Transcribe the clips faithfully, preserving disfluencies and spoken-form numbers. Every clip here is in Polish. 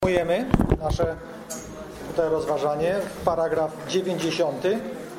Kontynuujemy nasze tutaj rozważanie, paragraf dziewięćdziesiąty.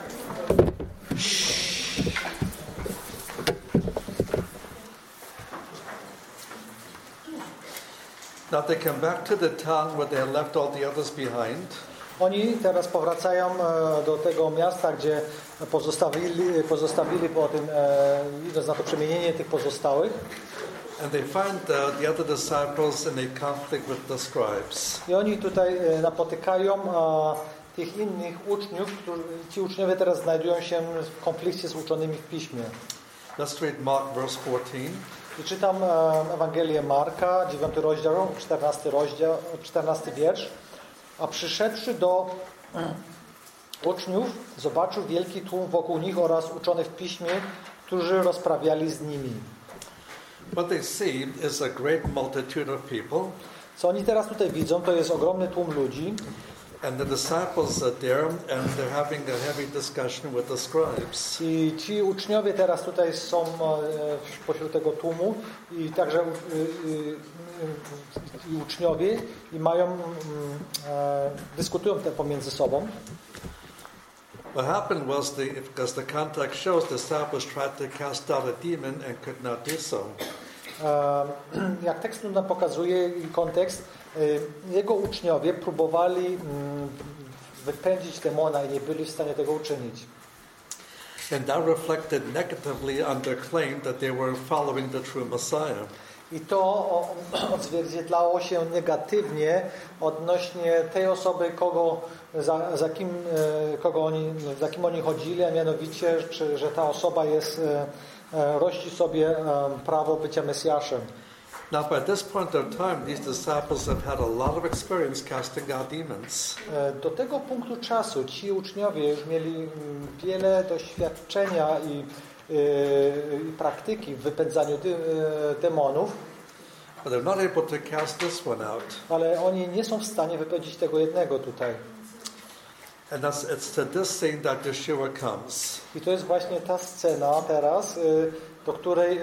Now they come back to the town where they had left all the others behind. Oni teraz powracają do tego miasta, gdzie pozostawili, pozostawili po tym, idąc na to przemienienie tych pozostałych. And they find uh, the other disciples in a conflict with the scribes. I oni tutaj napotykają uh, tych innych uczniów, którzy, ci uczniowie teraz znajdują się w konflikcie z uczonymi w Piśmie. Let's read Mark verse fourteen. I czytam uh, Ewangelię Marka, dziewiąty rozdział, czternasty rozdział, czternasty wiersz. A przyszedłszy do uczniów, zobaczył wielki tłum wokół nich oraz uczonych w Piśmie, którzy rozprawiali z nimi. What they see is a great multitude of people. Co oni teraz tutaj widzą, to jest ogromny tłum ludzi. And the disciples are there and they're having a heavy discussion with the scribes. I ci uczniowie teraz tutaj są pośród tego tłumu i także i uczniowie i mają e, dyskutują te pomiędzy sobą. What happened was the because the context shows the disciples tried to cast out a demon and could not do so. E, jak tekst nam pokazuje i kontekst, e, jego uczniowie próbowali m, wypędzić demona i nie byli w stanie tego uczynić. And that reflected negatively on their claim that they were following the true Messiah. I to odzwierciedlało się negatywnie odnośnie tej osoby, kogo, za, za, kim, kogo oni, za kim oni chodzili, a mianowicie, czy, że ta osoba jest, rości sobie prawo bycia Mesjaszem. Now, by this point of time, these disciples have had a lot of experience casting out demons. Do tego punktu czasu ci uczniowie już mieli wiele doświadczenia i i praktyki w wypędzaniu demonów, But they're not able to cast this one out. Ale oni nie są w stanie wypędzić tego jednego tutaj. And that's, it's to this scene that Yeshua comes. I to jest właśnie ta scena teraz, do której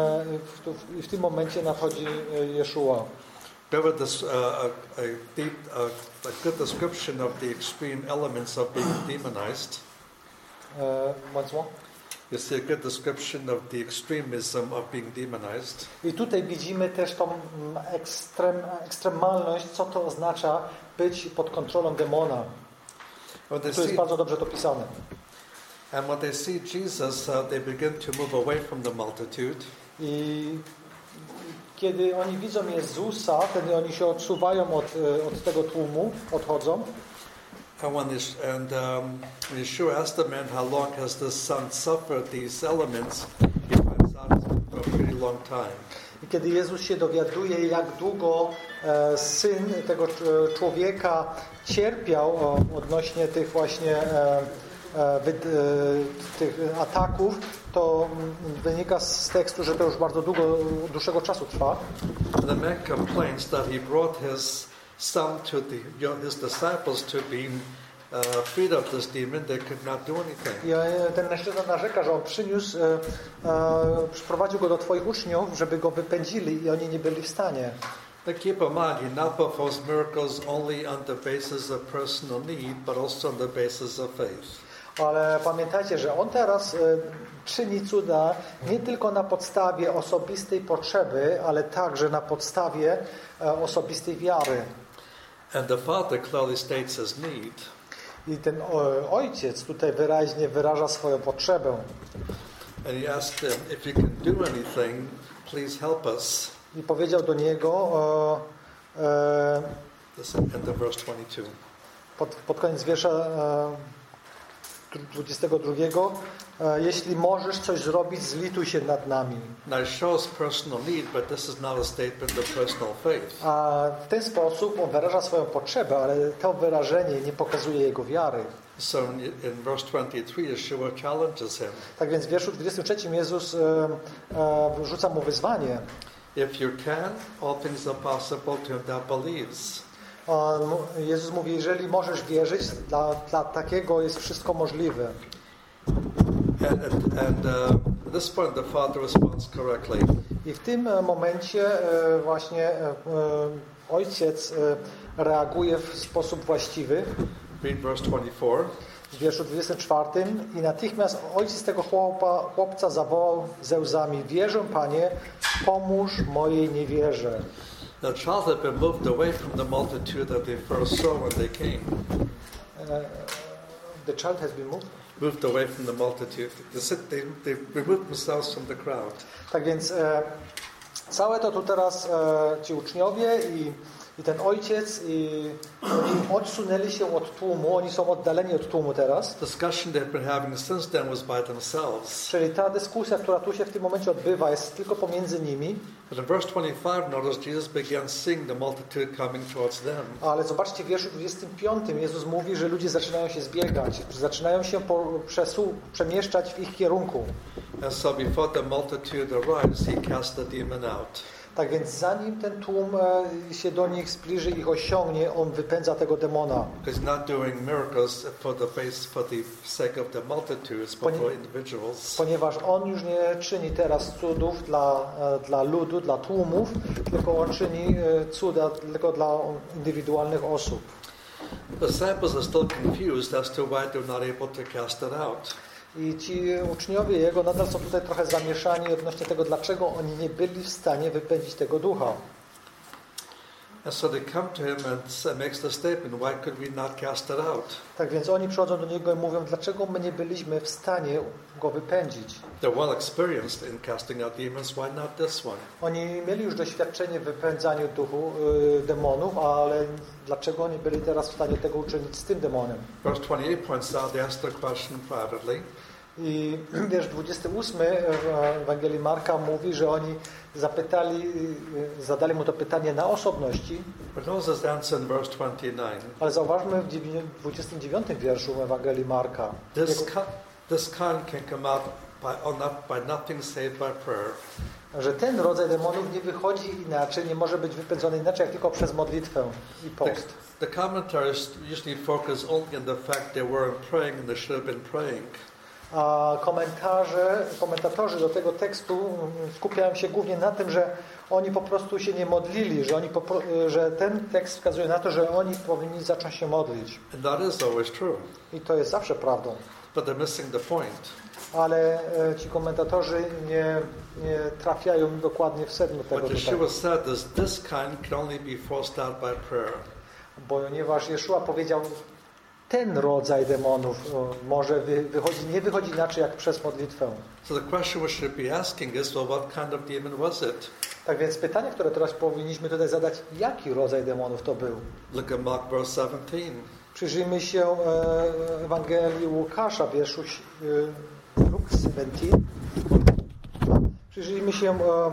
w, w tym momencie nadchodzi Jeszua. There this uh, a, a, deep, uh, a good description of the extreme elements of being demonized. Uh, once more. You see a good description of the extremism of being demonized. I tutaj widzimy też tą ekstrem, ekstremalność, co to oznacza być pod kontrolą demona. To jest bardzo dobrze to pisane. And when they see Jesus, uh, they begin to move away from the multitude. I kiedy oni widzą Jezusa, wtedy oni się odsuwają od, od tego tłumu, odchodzą. And when this, and um, when Yeshua asked the man how long has this son suffered these elements, he finds out it's for a pretty long time. I kiedy Jezus się dowiaduje, jak długo e, syn tego człowieka cierpiał e, odnośnie tych właśnie e, e, wy, e, tych ataków, to wynika z tekstu, że to już bardzo długo, dłuższego czasu trwa. The man complains that he brought his son to the, his disciples to be uh, freed of this demon. They could not do anything. I ten mężczyzna narzeka, że on przyniósł, e, e, przyprowadził go do twoich uczniów, żeby go wypędzili i oni nie byli w stanie. But keep in mind, he not performs miracles only on the basis of personal need, but also on the basis of faith. Ale pamiętajcie, że on teraz e, czyni cuda nie tylko na podstawie osobistej potrzeby, ale także na podstawie e, osobistej wiary. And the Father clearly states his need. I ten o, ojciec tutaj wyraźnie wyraża swoją potrzebę. And he asked him, if you can do anything, please help us. I powiedział do niego e, e, This is end of verse twenty-two. Pod, pod koniec wiersza e, dwudziestego drugiego e, jeśli możesz coś zrobić, zlituj się nad nami. Now it shows personal need, but this is not a statement of personal faith. A w ten sposób on wyraża swoją potrzebę, ale to wyrażenie nie pokazuje jego wiary. So in, in verse twenty-three, Yeshua challenges him. Tak więc w wierszu dwudziestym trzecim Jezus e, e, rzuca mu wyzwanie. If you can, all things are possible to him that believes. On, Jezus mówi, jeżeli możesz wierzyć, dla, dla takiego jest wszystko możliwe. And, and, and uh, at this point the Father responds correctly. I w tym momencie właśnie ojciec e, reaguje w sposób właściwy. Read verse twenty-four. W wierszu dwudziestym czwartym i natychmiast ojciec tego chłopa, chłopca zawołał ze łzami: wierzę, Panie, pomóż mojej niewierze. The child had been moved away from the multitude that they first saw when they came. Uh, the child has been moved. Moved away from the multitude. They, they removed themselves from the crowd. Tak więc e, całe to tu teraz e, ci uczniowie i, i ten ojciec i oni odsunęli się od tłumu, oni są oddaleni od tłumu teraz. Discussion they've been having since then was by themselves. Czyli ta dyskusja, która tu się w tym momencie odbywa, jest tylko pomiędzy nimi. But in verse twenty-five, notice Jesus began seeing the multitude coming towards them. Ale zobaczcie, w wierszu dwudziestym piątym Jezus mówi, że ludzie zaczynają się zbiegać, zaczynają się po, przesu, przemieszczać w ich kierunku. And so before the multitude arrives, he cast the demon out. Tak więc zanim ten tłum e, się do nich zbliży, ich osiągnie, on wypędza tego demona. He's not doing miracles for the base, for the sake of the multitudes, but for individuals. Ponieważ on już nie czyni teraz cudów dla, e, dla ludu, dla tłumów, tylko on czyni e, cuda tylko dla indywidualnych osób. The disciples are still confused as to why they're not able to cast it out. I ci uczniowie jego nadal są tutaj trochę zamieszani odnośnie tego, dlaczego oni nie byli w stanie wypędzić tego ducha. And so they come to him and makes the statement, why could we not cast it out? Tak więc oni przychodzą do niego i mówią, dlaczego my nie byliśmy w stanie go wypędzić. They're well experienced in casting out demons, why not this one? Oni mieli już doświadczenie w wypędzaniu duchu, y, demonów, ale dlaczego oni byli teraz w stanie tego uczynić z tym demonem? Verse twenty-eight points out, they asked the question privately. I wiersz dwudziesty ósmy w Ewangelii Marka mówi, że oni zapytali, zadali mu to pytanie na osobności. But notice his answer in verse twenty-nine. Ale zauważmy w dwudziestym dziewiątym wierszu w Ewangelii Marka. This, this kind can come out by, or not, by nothing save by prayer. Że ten rodzaj demonów nie wychodzi inaczej, nie może być wypędzony inaczej, jak tylko przez modlitwę i post. The, the commentaries usually focus only on the fact they weren't praying and they should have been praying. A komentarze, komentatorzy do tego tekstu skupiają się głównie na tym, że oni po prostu się nie modlili, że, oni po, że ten tekst wskazuje na to, że oni powinni zacząć się modlić. And that is always true. I to jest zawsze prawdą. But they're missing the point. Ale e, ci komentatorzy nie, nie trafiają dokładnie w sedno tego What tutaj. Yeshua said is this kind can only be forced out by prayer. Ponieważ Jeszua powiedział, ten rodzaj demonów o, może wy, wychodzi, nie wychodzi inaczej jak przez modlitwę. So the question we should be asking is, well, what kind of demon was it? Tak więc pytanie, które teraz powinniśmy tutaj zadać, jaki rodzaj demonów to był? Look at Mark verse seventeen. Przyjrzyjmy się e, Ewangelii Łukasza, wierszu e, Luke siedemnaście. Przyjrzyjmy się e,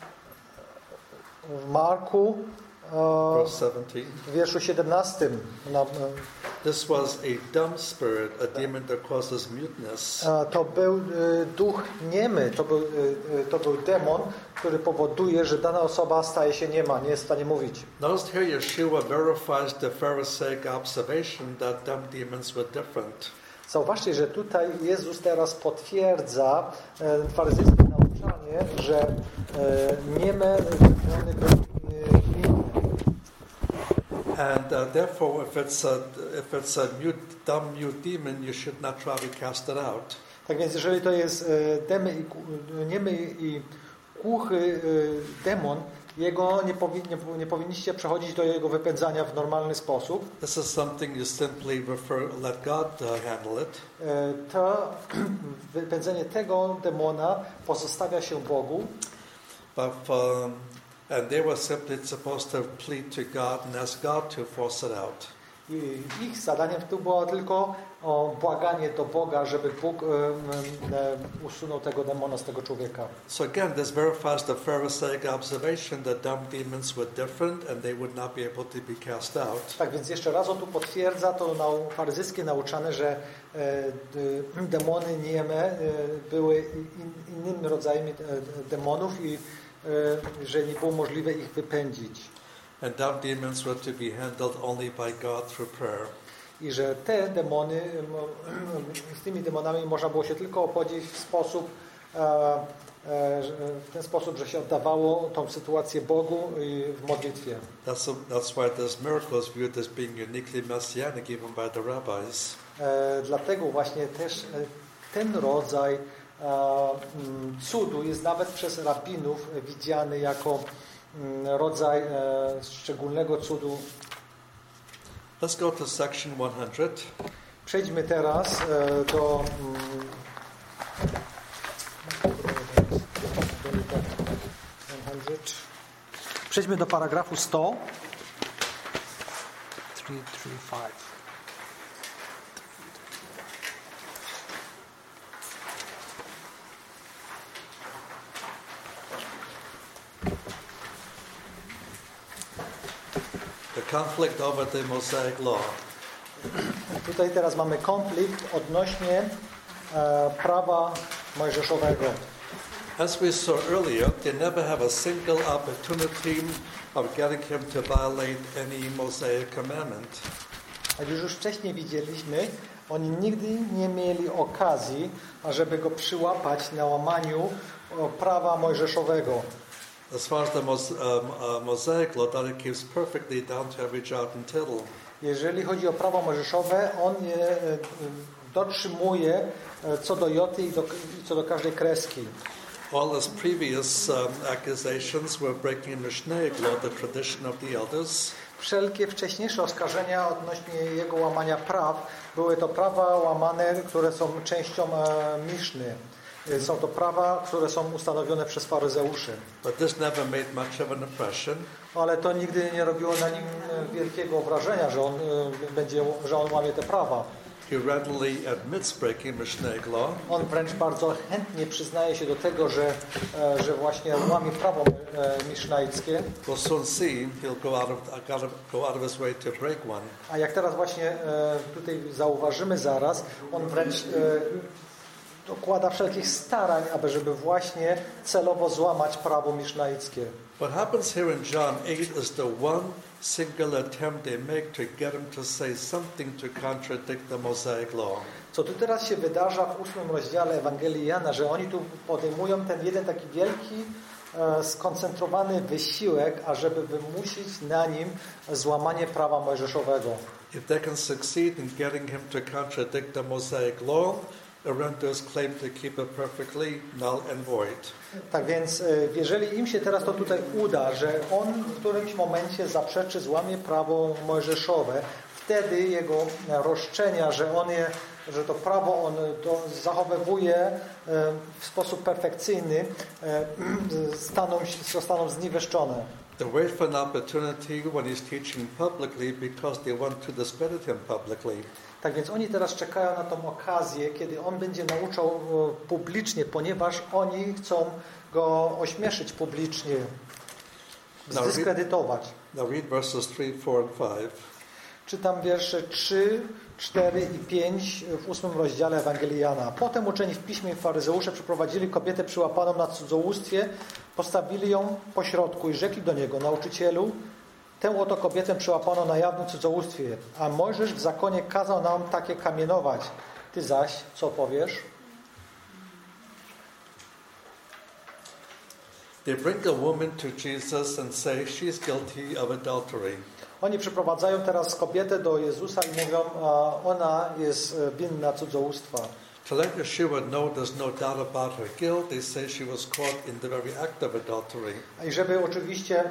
w Marku e, Verse seventeen. w wierszu siedemnastym. Na, e, This was a dumb spirit, a demon that causes muteness. e, to był e, duch niemy, to był, e, to był demon, który powoduje, że dana osoba staje się niema, nie jest w stanie mówić. Notice here Yeshua verifies the Pharisaic observation that dumb demons were different. Zauważcie, że tutaj Jezus teraz potwierdza e, faryzejskie nauczanie, że e, nieme demony były e, inne. And uh, therefore, if it's a if it's a mute, dumb mute demon, you should not try to cast it out. Tak więc, jeżeli to jest e, demy i, niemy i głuchy e, demon, jego nie, powinni, nie powinniście przechodzić do jego wypędzania w normalny sposób. This is something you simply refer, let God uh, handle it. E, to wypędzenie tego demona pozostawia się Bogu. But um, and they were simply supposed to plead to God and ask God to force it out. I ich zadaniem tu było tylko o błaganie do Boga, żeby Bóg um, um, usunął tego demona z tego człowieka. So again, this verifies the Pharisaic observation that dumb demons were different and they would not be able to be cast out. Tak więc jeszcze raz on tu potwierdza to nau, faryzyskie nauczane, że e, d, demony nieme e, były in, innymi rodzajami e, demonów i e, że nie było możliwe ich wypędzić. And dumb demons were to be handled only by God through prayer. I że te demony, z tymi demonami można było się tylko opowiedzieć w sposób e, w ten sposób, że się oddawało tą sytuację Bogu w modlitwie. That's, a, that's why this miracle is viewed as being uniquely messianic even by the rabbis. Dlatego właśnie też ten rodzaj cudu jest nawet przez rabinów widziany jako rodzaj szczególnego cudu. Let's go to section one hundred. Przejdźmy teraz do Przejdźmy do paragrafu sto. trzy, trzy, pięć. The conflict over the Mosaic law. Tutaj teraz mamy konflikt odnośnie e, prawa mojżeszowego. As we saw earlier, they never have a single opportunity of getting him to violate any Mosaic commandment. Jak już wcześniej widzieliśmy, oni nigdy nie mieli okazji, ażeby go przyłapać na łamaniu prawa mojżeszowego. As far as the Mos- um, uh, Mosaic law, that it keeps perfectly down to every jot and tittle. Jeżeli chodzi o prawo mojżeszowe, on je dotrzymuje co do joty i, do, i co do każdej kreski. All his previous um, accusations were breaking Mishnaic law, the tradition of the elders. Wszelkie wcześniejsze oskarżenia odnośnie jego łamania praw były to prawa łamane, które są częścią e, Miszny. Są to prawa, które są ustanowione przez faryzeuszy. But this never made much of an impression. Ale to nigdy nie robiło na nim wielkiego wrażenia, że on będzie, że on łamie te prawa. He readily admits breaking Mishnaic law. On wręcz bardzo chętnie przyznaje się do tego, że, że właśnie łamie prawo misznaickie. We'll soon see he'll go out of, go out of his way to break one. A jak teraz właśnie tutaj zauważymy zaraz, on wręcz dokłada wszelkich starań, aby żeby właśnie celowo złamać prawo misznaickie. What happens here in John eight is the one single attempt they make to get him to say something to contradict the Mosaic law. Co tu teraz się wydarza w ósmym rozdziale Ewangelii Jana, że oni tu podejmują ten jeden taki wielki, e, skoncentrowany wysiłek, ażeby wymusić na nim złamanie prawa mojżeszowego. If they can succeed in getting him to contradict the Mosaic law, Arendo's claim to keep it perfectly null and void. Tak więc, jeżeli im się teraz to tutaj uda, że on w którymś momencie zaprzeczy, złamie prawo mojżeszowe, wtedy jego roszczenia, że on je, że to prawo on to zachowywuje w sposób perfekcyjny, staną, zostaną zniweczone. They wait for an opportunity when he's teaching publicly because they want to discredit him publicly. Tak więc oni teraz czekają na tą okazję, kiedy on będzie nauczał publicznie, ponieważ oni chcą go ośmieszyć publicznie, zdyskredytować. Now read verses three, four and five. Czytam wiersze trzy, cztery i pięć w ósmym rozdziale Ewangelii Jana. Potem uczeni w piśmie i faryzeusze przyprowadzili kobietę przyłapaną na cudzołóstwie, postawili ją pośrodku i rzekli do niego: nauczycielu, tę oto kobietę przyłapano na jawnym cudzołóstwie, a Mojżesz w zakonie kazał nam takie kamienować. Ty zaś co powiesz? They bring a woman to Jesus and say she's guilty of adultery. Oni przyprowadzają teraz kobietę do Jezusa i mówią, a ona jest winna cudzołóstwa. To let Yeshua know there's no doubt about her guilt, they say she was caught in the very act of adultery. I żeby oczywiście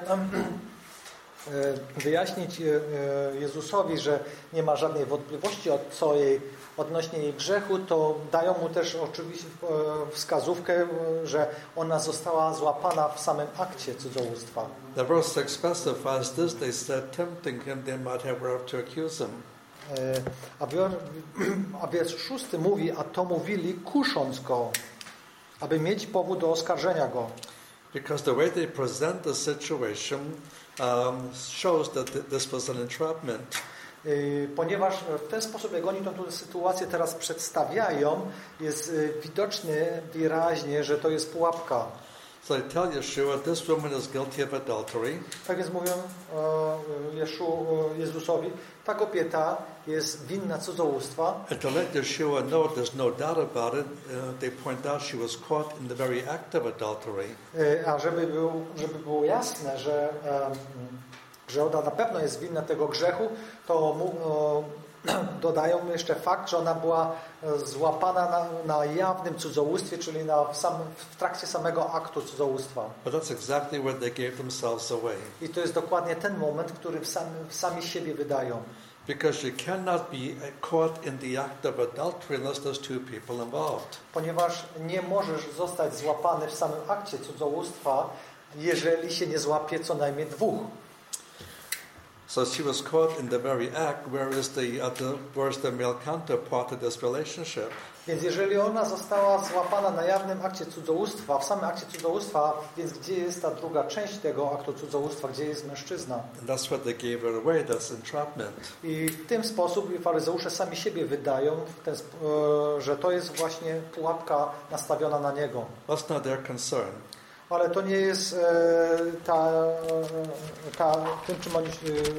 wyjaśnić Jezusowi, że nie ma żadnej wątpliwości od co jej, odnośnie jej grzechu, to dają mu też oczywiście wskazówkę, że ona została złapana w samym akcie cudzołóstwa. The verse six specifies this. They said, tempting him, they might have whereof to accuse him. A, wior, a wiersz szósty mówi, a to mówili kusząc go, aby mieć powód do oskarżenia go. Because the way they present the situation um, shows that this was an entrapment. Ponieważ w ten sposób, jak oni tę sytuację teraz przedstawiają, jest widoczny wyraźnie, że to jest pułapka. So they tell Yeshua, this woman is guilty of adultery. Tak więc mówią e, Jeszu, Jezusowi, ta kobieta jest winna cudzołóstwa. And to let Yeshua know there's no doubt about it, uh, they point out she was caught in the very act of adultery. E, a żeby, był, żeby było jasne, że, e, że ona na pewno jest winna tego grzechu, to mu, e, dodają jeszcze fakt, że ona była złapana na, na jawnym cudzołóstwie, czyli na, w, sam, w trakcie samego aktu cudzołóstwa. But that's exactly where they gave themselves away. I to jest dokładnie ten moment, który w sami, w sami siebie wydają. Because you cannot be caught in the act of adultery unless there's two people involved. Ponieważ nie możesz zostać złapany w samym akcie cudzołóstwa, jeżeli się nie złapie co najmniej dwóch. So she was caught in the very act, where is the other, where's the male counterpart to this relationship? Więc jeżeli ona została złapana na jawnym akcie cudzołóstwa, w samym akcie cudzołóstwa, więc gdzie jest ta druga część tego aktu cudzołóstwa, gdzie jest mężczyzna? And that's what they gave her away, that's entrapment. I w tym sposób faryzeusze sami siebie wydają, w ten, że to jest właśnie pułapka nastawiona na niego. That's not their concern. Ale to nie jest e, ta, ta, tym, czym oni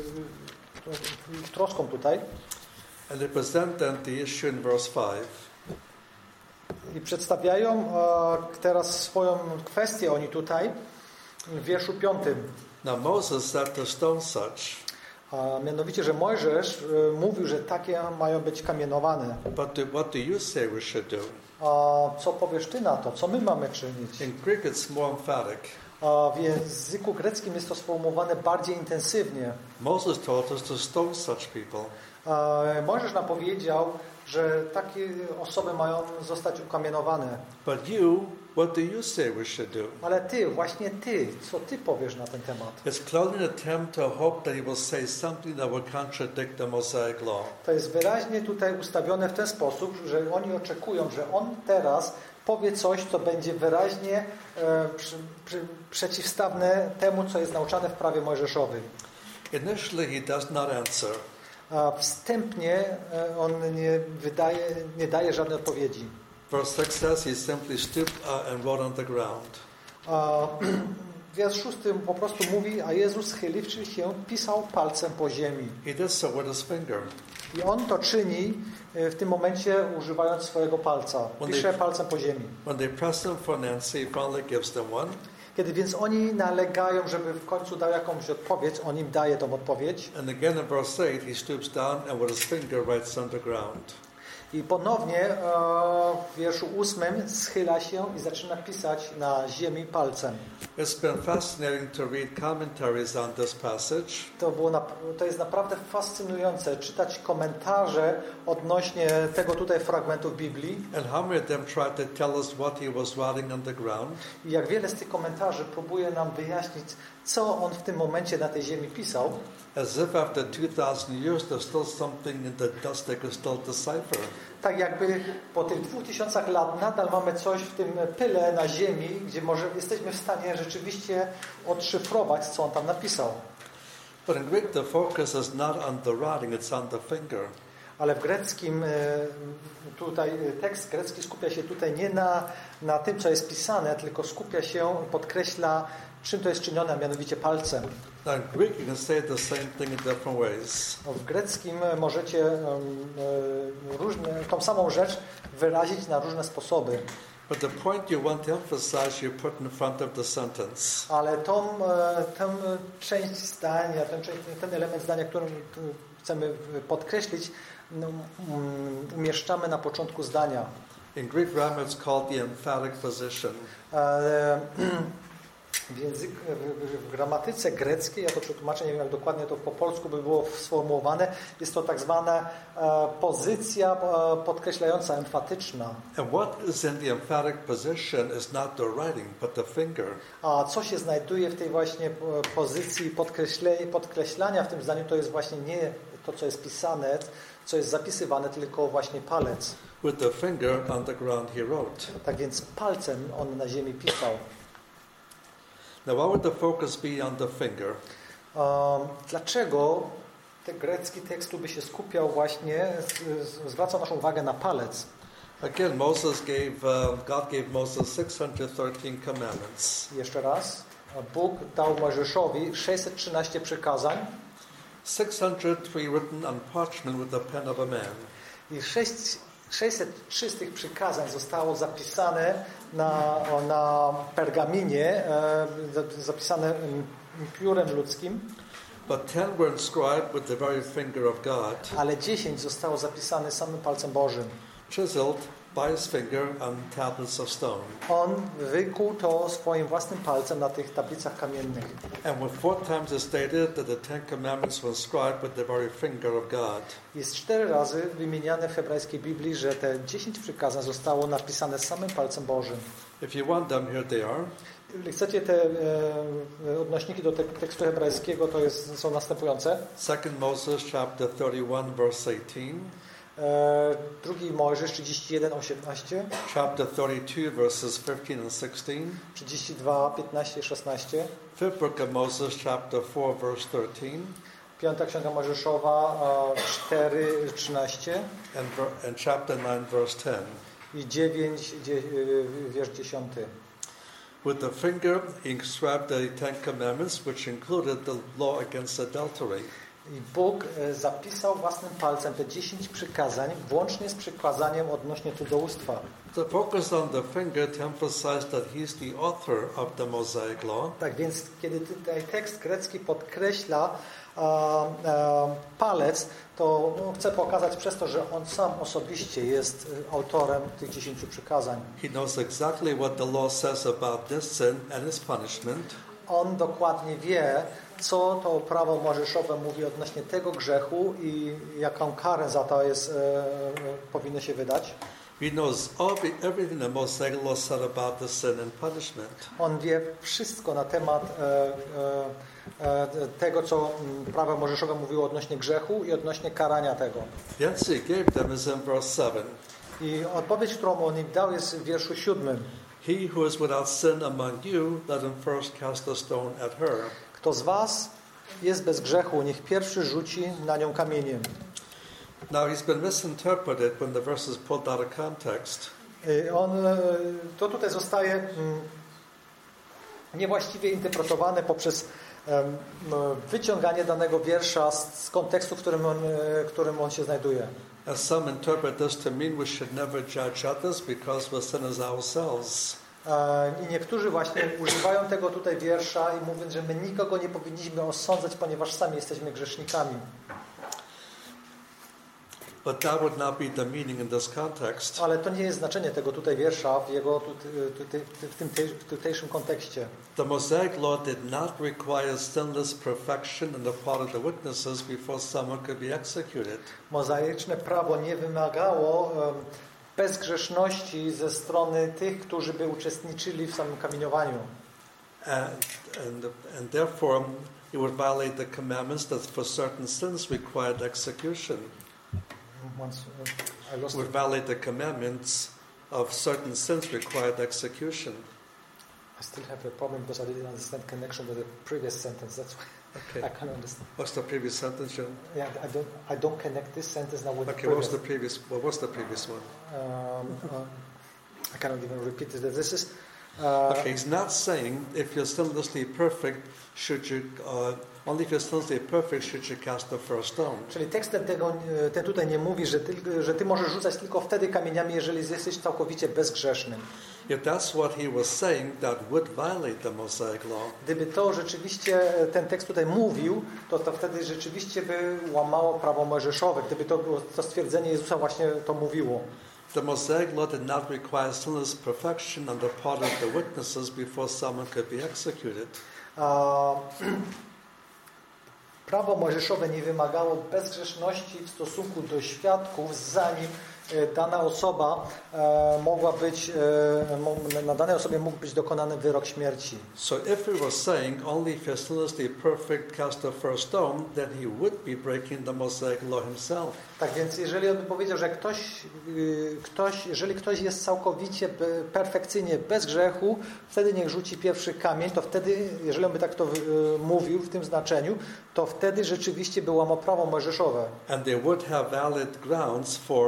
e, troską tutaj. And they present then the issue in verse five. I przedstawiają e, teraz swoją kwestię oni tutaj w wierszu piątym. Now Moses said to stone such. A mianowicie, że Mojżesz e, mówił, że takie mają być kamienowane. But do, what do you say we should do? A co powiesz ty na to? Co my mamy czynić? In Greek it's more emphatic. A w języku greckim jest to sformułowane bardziej intensywnie. Moses told us to stone such people. A Mojżesz nam powiedział, że takie osoby mają zostać ukamienowane. But you, what do you say we should do? Ale ty, właśnie ty, co ty powiesz na ten temat? It's clearly an attempt to hope that he will say something that will contradict the Mosaic law. To jest wyraźnie tutaj ustawione w ten sposób, że oni oczekują, że on teraz powie coś, co będzie wyraźnie e, przy, przy, przeciwstawne temu, co jest nauczane w prawie mojżeszowym. Initially he does not answer. A wstępnie e, on nie wydaje, nie daje żadnej odpowiedzi. Verse six says he simply stooped uh, and wrote on the ground. A wiersz szósty po prostu mówi, a Jezus schyliwszy się, pisał palcem po ziemi. He did so with his finger. I on to czyni w tym momencie używając swojego palca. Pisze palcem po ziemi. When they press him for an answer, he finally gives them one. Kiedy więc oni nalegają, żeby w końcu dał jakąś odpowiedź, on im daje tą odpowiedź. And again in verse eight, he stoops down and with his finger writes on the ground. I ponownie e, w wierszu ósmym schyla się i zaczyna pisać na ziemi palcem. It's been fascinating to read commentaries on this passage. To, było na, to jest naprawdę fascynujące czytać komentarze odnośnie tego tutaj fragmentów Biblii. And how many of them tried to tell us what he was writing on the ground? I jak wiele z tych komentarzy próbuje nam wyjaśnić, co on w tym momencie na tej ziemi pisał. As if after two thousand years there's still something in the dust they could still decipher. Tak jakby po tych dwóch tysiącach lat nadal mamy coś w tym pyle na ziemi, gdzie może jesteśmy w stanie rzeczywiście odszyfrować, co on tam napisał. But in Greek the focus is not on the writing, it's on the finger. Ale w greckim tutaj tekst grecki skupia się tutaj nie na, na tym, co jest pisane, tylko skupia się, podkreśla, czym to jest czynione, a mianowicie palcem. Now in Greek you can say the same thing in different ways. W greckim możecie um, różne, tą samą rzecz wyrazić na różne sposoby. But the point you want to emphasize you put in front of the sentence. Ale tą, tę część zdania, ten, ten element zdania, który chcemy podkreślić, no, um, umieszczamy na początku zdania. In Greek grammar it's called the emphatic position. E, W, język, w, w gramatyce greckiej, ja to przetłumaczę, nie wiem jak dokładnie to po polsku by było sformułowane, jest to tak zwana e, pozycja e, podkreślająca, emfatyczna. And what is in the emphatic position is not the writing, but the finger. A co się znajduje w tej właśnie pozycji podkreślania w tym zdaniu, to jest właśnie nie to, co jest pisane, co jest zapisywane, tylko właśnie palec. With the finger on the ground he wrote. Tak więc palcem on na ziemi pisał. Now, why would the focus be on the finger? Um, dlaczego ten grecki tekst by się skupiał właśnie, z, z, zwraca naszą uwagę na palec? Again, Moses gave, uh, God gave Moses six hundred thirteen commandments. Jeszcze raz. Bóg dał Mojżeszowi sześćset trzynaście przykazań. six hundred three written on parchment with the pen of a man. I sześćset trzy z tych przykazań zostało zapisane na, na pergaminie, e, zapisane piórem ludzkim. But ten were inscribed with the very finger of God. Ale dziesięć zostało zapisane samym palcem Bożym. Chiseled by his finger on tablets of stone. On wykuł to swoim własnym palcem na tych tablicach kamiennych. And with four times is stated that the Ten Commandments were inscribed with the very finger of God. Jest cztery razy wymieniane w hebrajskiej Biblii, że te dziesięć przykazań zostało napisane samym palcem Bożym. If you want them, here they are. Jeśli chcecie te e, odnośniki do te, tekstu hebrajskiego, to jest, są następujące. Second Moses chapter thirty-one verse eighteen. E, drugi Mojżesz trzydzieści jeden osiemnaście. Chapter thirty-two verses fifteen and sixteen. trzydzieści dwa piętnaście szesnaście. Fifth book of Moses chapter four verse thirteen. Piąta księga Mojżeszowa cztery trzynaście. And, and chapter nine verse ten. I dziewięć wiersz dziesiąty. With the finger he inscribed the Ten Commandments, which included the law against adultery. I Bóg zapisał własnym palcem te dziesięć przykazań, włącznie z przykazaniem odnośnie cudzołóstwa. The focus on the finger to emphasize that he's the author of the Mosaic Law. Tak więc, kiedy tutaj tekst grecki podkreśla a, a, palec, to no, chce pokazać przez to, że on sam osobiście jest autorem tych dziesięciu przykazań. He knows exactly what the law says about this sin and its punishment. On dokładnie wie, co to prawo mojżeszowe mówi odnośnie tego grzechu i jaką karę za to jest, e, e, powinno się wydać. He knows everything the Mosaic Law said about the sin and punishment. On wie wszystko na temat e, e, e, tego, co prawo mojżeszowe mówiło odnośnie grzechu i odnośnie karania tego. The answer he gave them is in verse seven. I odpowiedź, którą on im dał, jest w wierszu siódmym. He who is without sin among you, let him first cast a stone at her. Kto z was jest bez grzechu, niech pierwszy rzuci na nią kamieniem. Now he's been misinterpreted when the verse is pulled out of context. On, to tutaj zostaje mm, niewłaściwie interpretowane poprzez um, wyciąganie danego wiersza z, z kontekstu, w którym on, którym on się znajduje. As some interpret this to mean we should never judge others because we're sinners ourselves. I niektórzy właśnie używają tego tutaj wiersza i mówią, że my nikogo nie powinniśmy osądzać, ponieważ sami jesteśmy grzesznikami. But that would not be the meaning in this context. Ale to nie jest znaczenie tego tutaj wiersza w jego tutaj, w tym w tutejszym kontekście. The Mosaic Law did not require sinless perfection on the part of the witnesses before someone could be executed. Mozaiczne prawo nie wymagało um, bezgrzeszności ze strony tych, którzy by uczestniczyli w samym kamieniowaniu. And, and, and therefore it would violate the commandments that for certain sins required execution. Once, uh, I lost would it. violate the commandments of certain sins required execution. I still have a problem because I didn't understand connection with the previous sentence. That's why Okay. I can't understand. What's the previous sentence, John? Yeah, I don't. I don't connect this sentence now with Okay, the what was previous. the previous? What was the previous one? Um, um, I cannot even repeat it. This is. Uh, Okay, he's not saying if you're sinlessly perfect, should you uh, only if you're sinlessly perfect should you cast the first stone. Czyli tekst tego, ten tutaj nie mówi, że ty, że ty możesz rzucać tylko wtedy kamieniami, jeżeli jesteś całkowicie bezgrzesznym. If that's what he was saying, that would violate the Mosaic Law. Gdyby to rzeczywiście ten tekst tutaj mówił, to, to wtedy rzeczywiście by łamało prawo mojżeszowe. Gdyby to, było, to stwierdzenie Jezusa właśnie to mówiło. The Mosaic Law did not require sinless perfection on the part of the witnesses before someone could be executed. A, prawo mojżeszowe nie wymagało bezgrzeszności w stosunku do świadków, zanim dana osoba e, mogła być, e, na danej osobie mógł być dokonany wyrok śmierci. So if he was saying only if you're sinlessly perfect cast the first stone, then he would be breaking the Mosaic Law himself. Tak więc jeżeli on by powiedział, że ktoś, ktoś, jeżeli ktoś jest całkowicie perfekcyjnie bez grzechu, wtedy niech rzuci pierwszy kamień, to wtedy, jeżeli on by tak to mówił w tym znaczeniu, to wtedy rzeczywiście by łamał prawo mojżeszowe. And they would have valid grounds for um,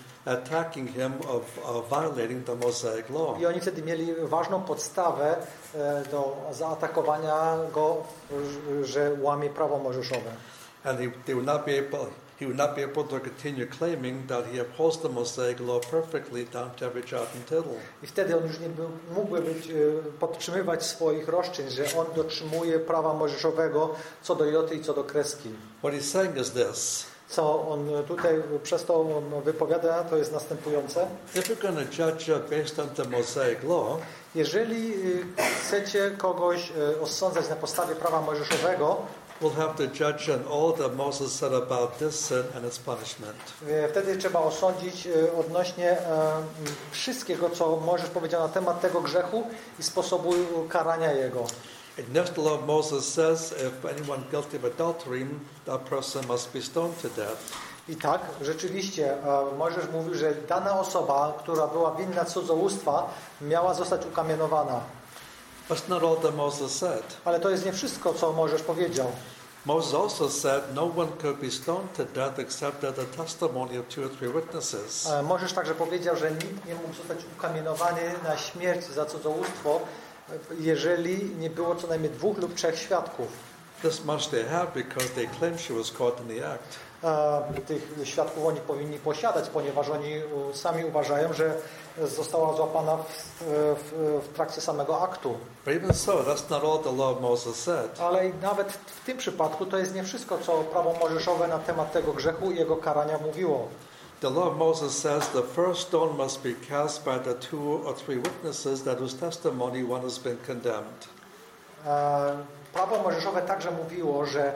attacking him of uh, violating the Mosaic law. I oni wtedy mieli ważną podstawę e, do zaatakowania go, że łamie prawo mojżeszowe. And he, they would not be able, he would not be able to continue claiming that he upholds the Mosaic law perfectly down to every jot and tittle. I wtedy on już nie był, mógłby być, e, podtrzymywać swoich roszczeń, że on dotrzymuje prawa mojżeszowego co do joty i co do kreski. What he's saying is this. Co on tutaj przez to wypowiada, to jest następujące. If you're going to judge uh, based on the Mosaic law, jeżeli chcecie kogoś osądzać na podstawie prawa mojżeszowego, we'll have to judge on all that Moses said about this sin and its punishment. Wtedy trzeba osądzić odnośnie wszystkiego, co Mojżesz powiedział na temat tego grzechu i sposobu karania jego. In next law, Moses says, if anyone guilty of adultery, that person must be stoned to death. I tak, rzeczywiście, Mojżesz mówił, że dana osoba, która była winna cudzołóstwa, miała zostać ukamienowana. That's not all that Moses said. Ale to jest nie wszystko, co Mojżesz powiedział. Moses also said no one could be stoned to death except at the testimony of two or three witnesses. Mojżesz także powiedział, że nikt nie mógł zostać ukamienowany na śmierć za cudzołóstwo, jeżeli nie było co najmniej dwóch lub trzech świadków. This much they have because they claim she was caught in the act. Tych świadków oni powinni posiadać, ponieważ oni sami uważają, że została złapana w, w, w trakcie samego aktu. But even so, that's not all the law of Moses said. Ale nawet w tym przypadku to jest nie wszystko, co prawo mojżeszowe na temat tego grzechu i jego karania mówiło. The law of Moses says the first stone must be cast by the two or three witnesses that whose testimony one has been condemned. Prawo mojżeszowe także mówiło, że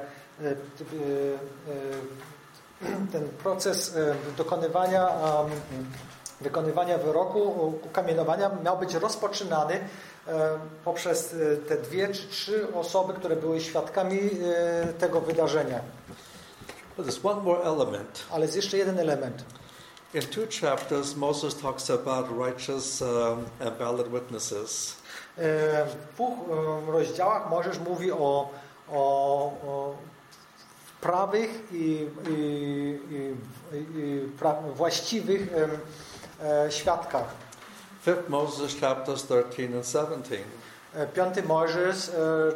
ten proces dokonywania, wykonywania wyroku, ukamienowania miał być rozpoczynany poprzez te dwie czy trzy osoby, które były świadkami tego wydarzenia. But there's one more element. Ale jest jeszcze jeden element. In two chapters, Moses talks about righteous um, and valid witnesses. W dwóch rozdziałach Mojżesz mówi o, o, o prawych i, i, i, i pra, właściwych e, świadkach. Fifth Moses chapters thirteen and seventeen. Piąty Mojżesz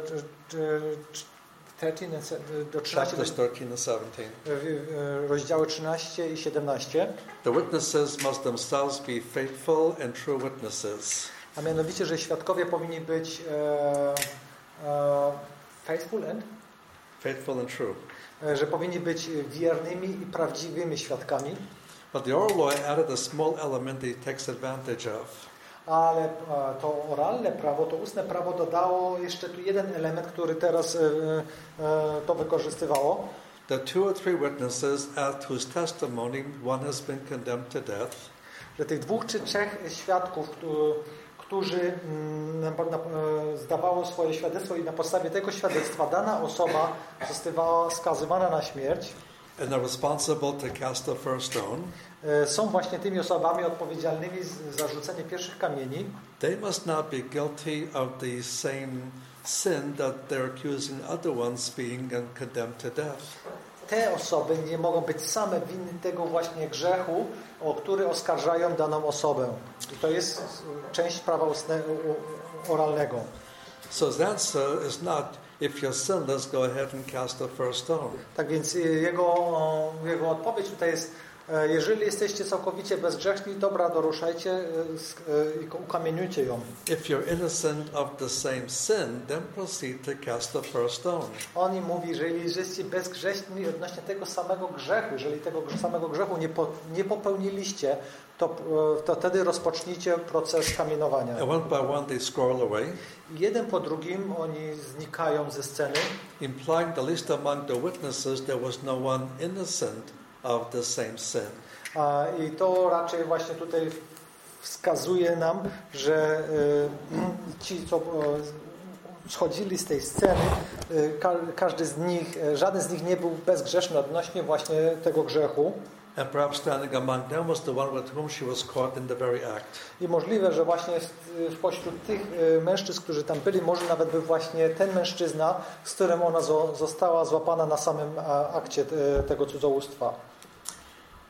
do Chapters thirteen and seventeen. rozdziały trzynaście i siedemnaście. The witnesses must themselves be faithful and true witnesses. A mianowicie, że świadkowie powinni być e, e, faithful and? Faithful and true. E, że powinni być wiernymi i prawdziwymi świadkami. But the oral law added a small element that it takes advantage of. Ale e, to oralne prawo, to ustne prawo dodało jeszcze tu jeden element, który teraz e, e, to wykorzystywało. The two or three witnesses at whose testimony one has been condemned to death. Że tych dwóch czy trzech świadków, którzy zdawało swoje świadectwo i na podstawie tego świadectwa dana osoba została skazywana na śmierć. And are responsible to cast the first stone. Są właśnie tymi osobami odpowiedzialnymi za rzucenie pierwszych kamieni. They must not be guilty of the same sin that they're accusing other ones being condemned to death. Te osoby nie mogą być same winne tego właśnie grzechu, o który oskarżają daną osobę. I to jest część prawa ustnego, oralnego. So the answer is not if you're sinless, go ahead and cast the first stone. Tak więc jego, jego odpowiedź tutaj jest: jeżeli jesteście całkowicie bezgrzeczni, dobra, doruszajcie i ukamieniujcie ją. If you're innocent of the same sin, then proceed to cast the first stone. On im mówi, że jeżeli jesteście bezgrzeczni odnośnie tego samego grzechu, jeżeli tego samego grzechu nie, po, nie popełniliście, to, to wtedy rozpocznijcie proces kamienowania. And one by one they scroll away. Jeden po drugim oni znikają ze sceny. Implying the least among the witnesses there was no one innocent of the same sin. I to raczej właśnie tutaj wskazuje nam, że ci, co schodzili z tej sceny, każdy z nich, żaden z nich nie był bezgrzeszny odnośnie właśnie tego grzechu. And perhaps standing among them was the one with whom she was caught in the very act. I możliwe, że właśnie wpośród tych mężczyzn, którzy tam byli, może nawet był właśnie ten mężczyzna, z którym ona została złapana na samym akcie tego cudzołóstwa.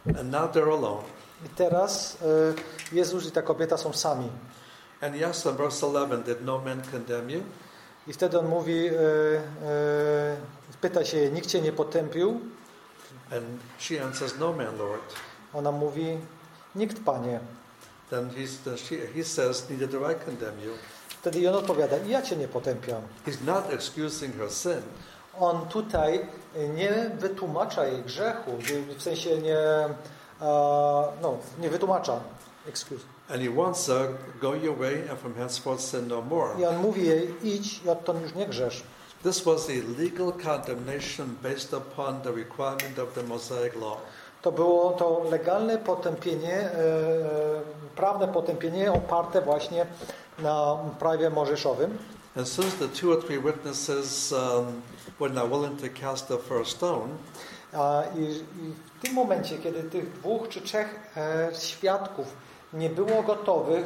And now they're alone. I teraz y, Jezus i ta kobieta są sami. And he asks in verse eleven, did no man condemn you? I wtedy on mówi, y, y, pyta się, nikt cię nie potępił? And she answers, no man, Lord. Ona mówi, nikt, Panie. Then, he's, then she, he says, neither do I condemn you. Wtedy on odpowiada, i ja cię nie potępiam. He's not excusing her sin. On tutaj nie wytłumacza jej grzechu, w sensie nie, no, nie wytłumacza. Excuse. And he wants her, go your way and from henceforth sin no more. I on mówi jej, idź i odtąd już nie grzesz. This was a legal condemnation based upon the requirement of the Mosaic law. To było to legalne potępienie, e, prawne potępienie oparte właśnie na prawie mojżeszowym. And since the two or three witnesses um, were not willing to cast the first stone, A, i, I w tym momencie, kiedy tych dwóch czy trzech e, świadków nie było gotowych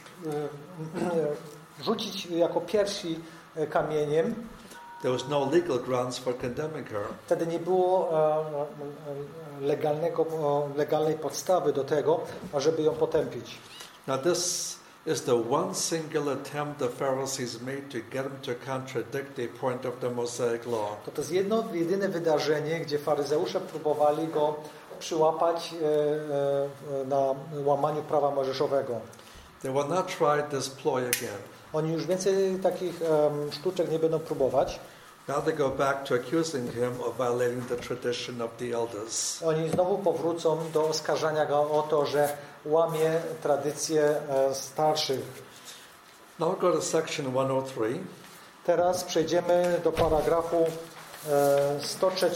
e, rzucić jako pierwsi e, kamieniem, there was no legal grounds for condemning her. wtedy nie było e, legalnego, e, legalnej podstawy do tego, ażeby ją potępić. Now this is the one single attempt the Pharisees made to get him to contradict the point of the Mosaic law. To, to jest jedno, jedyne wydarzenie, gdzie faryzeusze próbowali go przyłapać e, e, na łamaniu prawa mojżeszowego. They will not try this ploy again. Oni już więcej takich um, sztuczek nie będą próbować. Now they go back to accusing him of violating the tradition of the elders. Oni znowu powrócą do oskarżania go o to, że łamie tradycje e, starszych. Now go to section one oh three. Teraz przejdziemy do paragrafu e, sto trzy.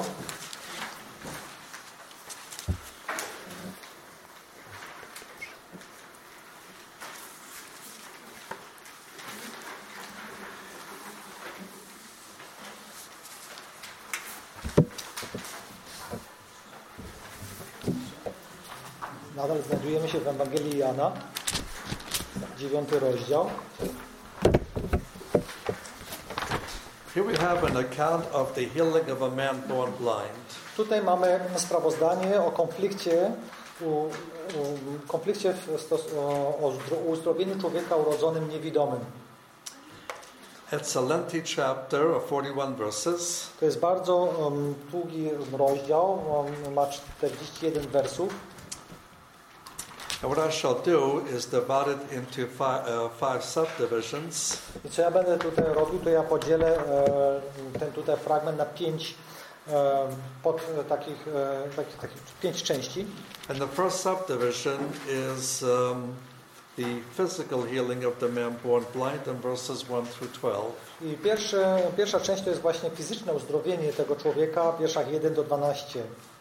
Nadal znajdujemy się w Ewangelii Jana, dziewiąty rozdział. Here we have an account of the healing of a man born blind. Tutaj mamy sprawozdanie o konflikcie, u, u, konflikcie w stos, o, o uzdrowieniu człowieka urodzonym niewidomym. It's a lengthy chapter of forty-one verses. To jest bardzo um, długi rozdział, um, ma czterdzieści jeden wersów. And what I shall do is divide it into five, uh, five subdivisions. I co ja będę tutaj robił, to ja podzielę e, ten tutaj fragment na pięć e, pod, e, takich, e, takich, takich pięć części. And the first subdivision is um, the physical healing of the man born blind in verses one through twelve. I pierwsze, pierwsza część to jest właśnie fizyczne uzdrowienie tego człowieka w wierszach jeden do dwunastu.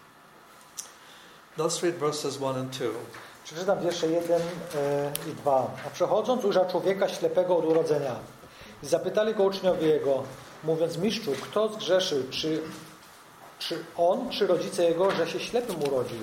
Let's read verses one and two. Przeczytam wiersze jeden i dwa. A przechodząc ujrzał człowieka ślepego od urodzenia. I zapytali go uczniowie jego, mówiąc, mistrzu, kto zgrzeszył? Czy, czy on, czy rodzice jego, że się ślepym urodził?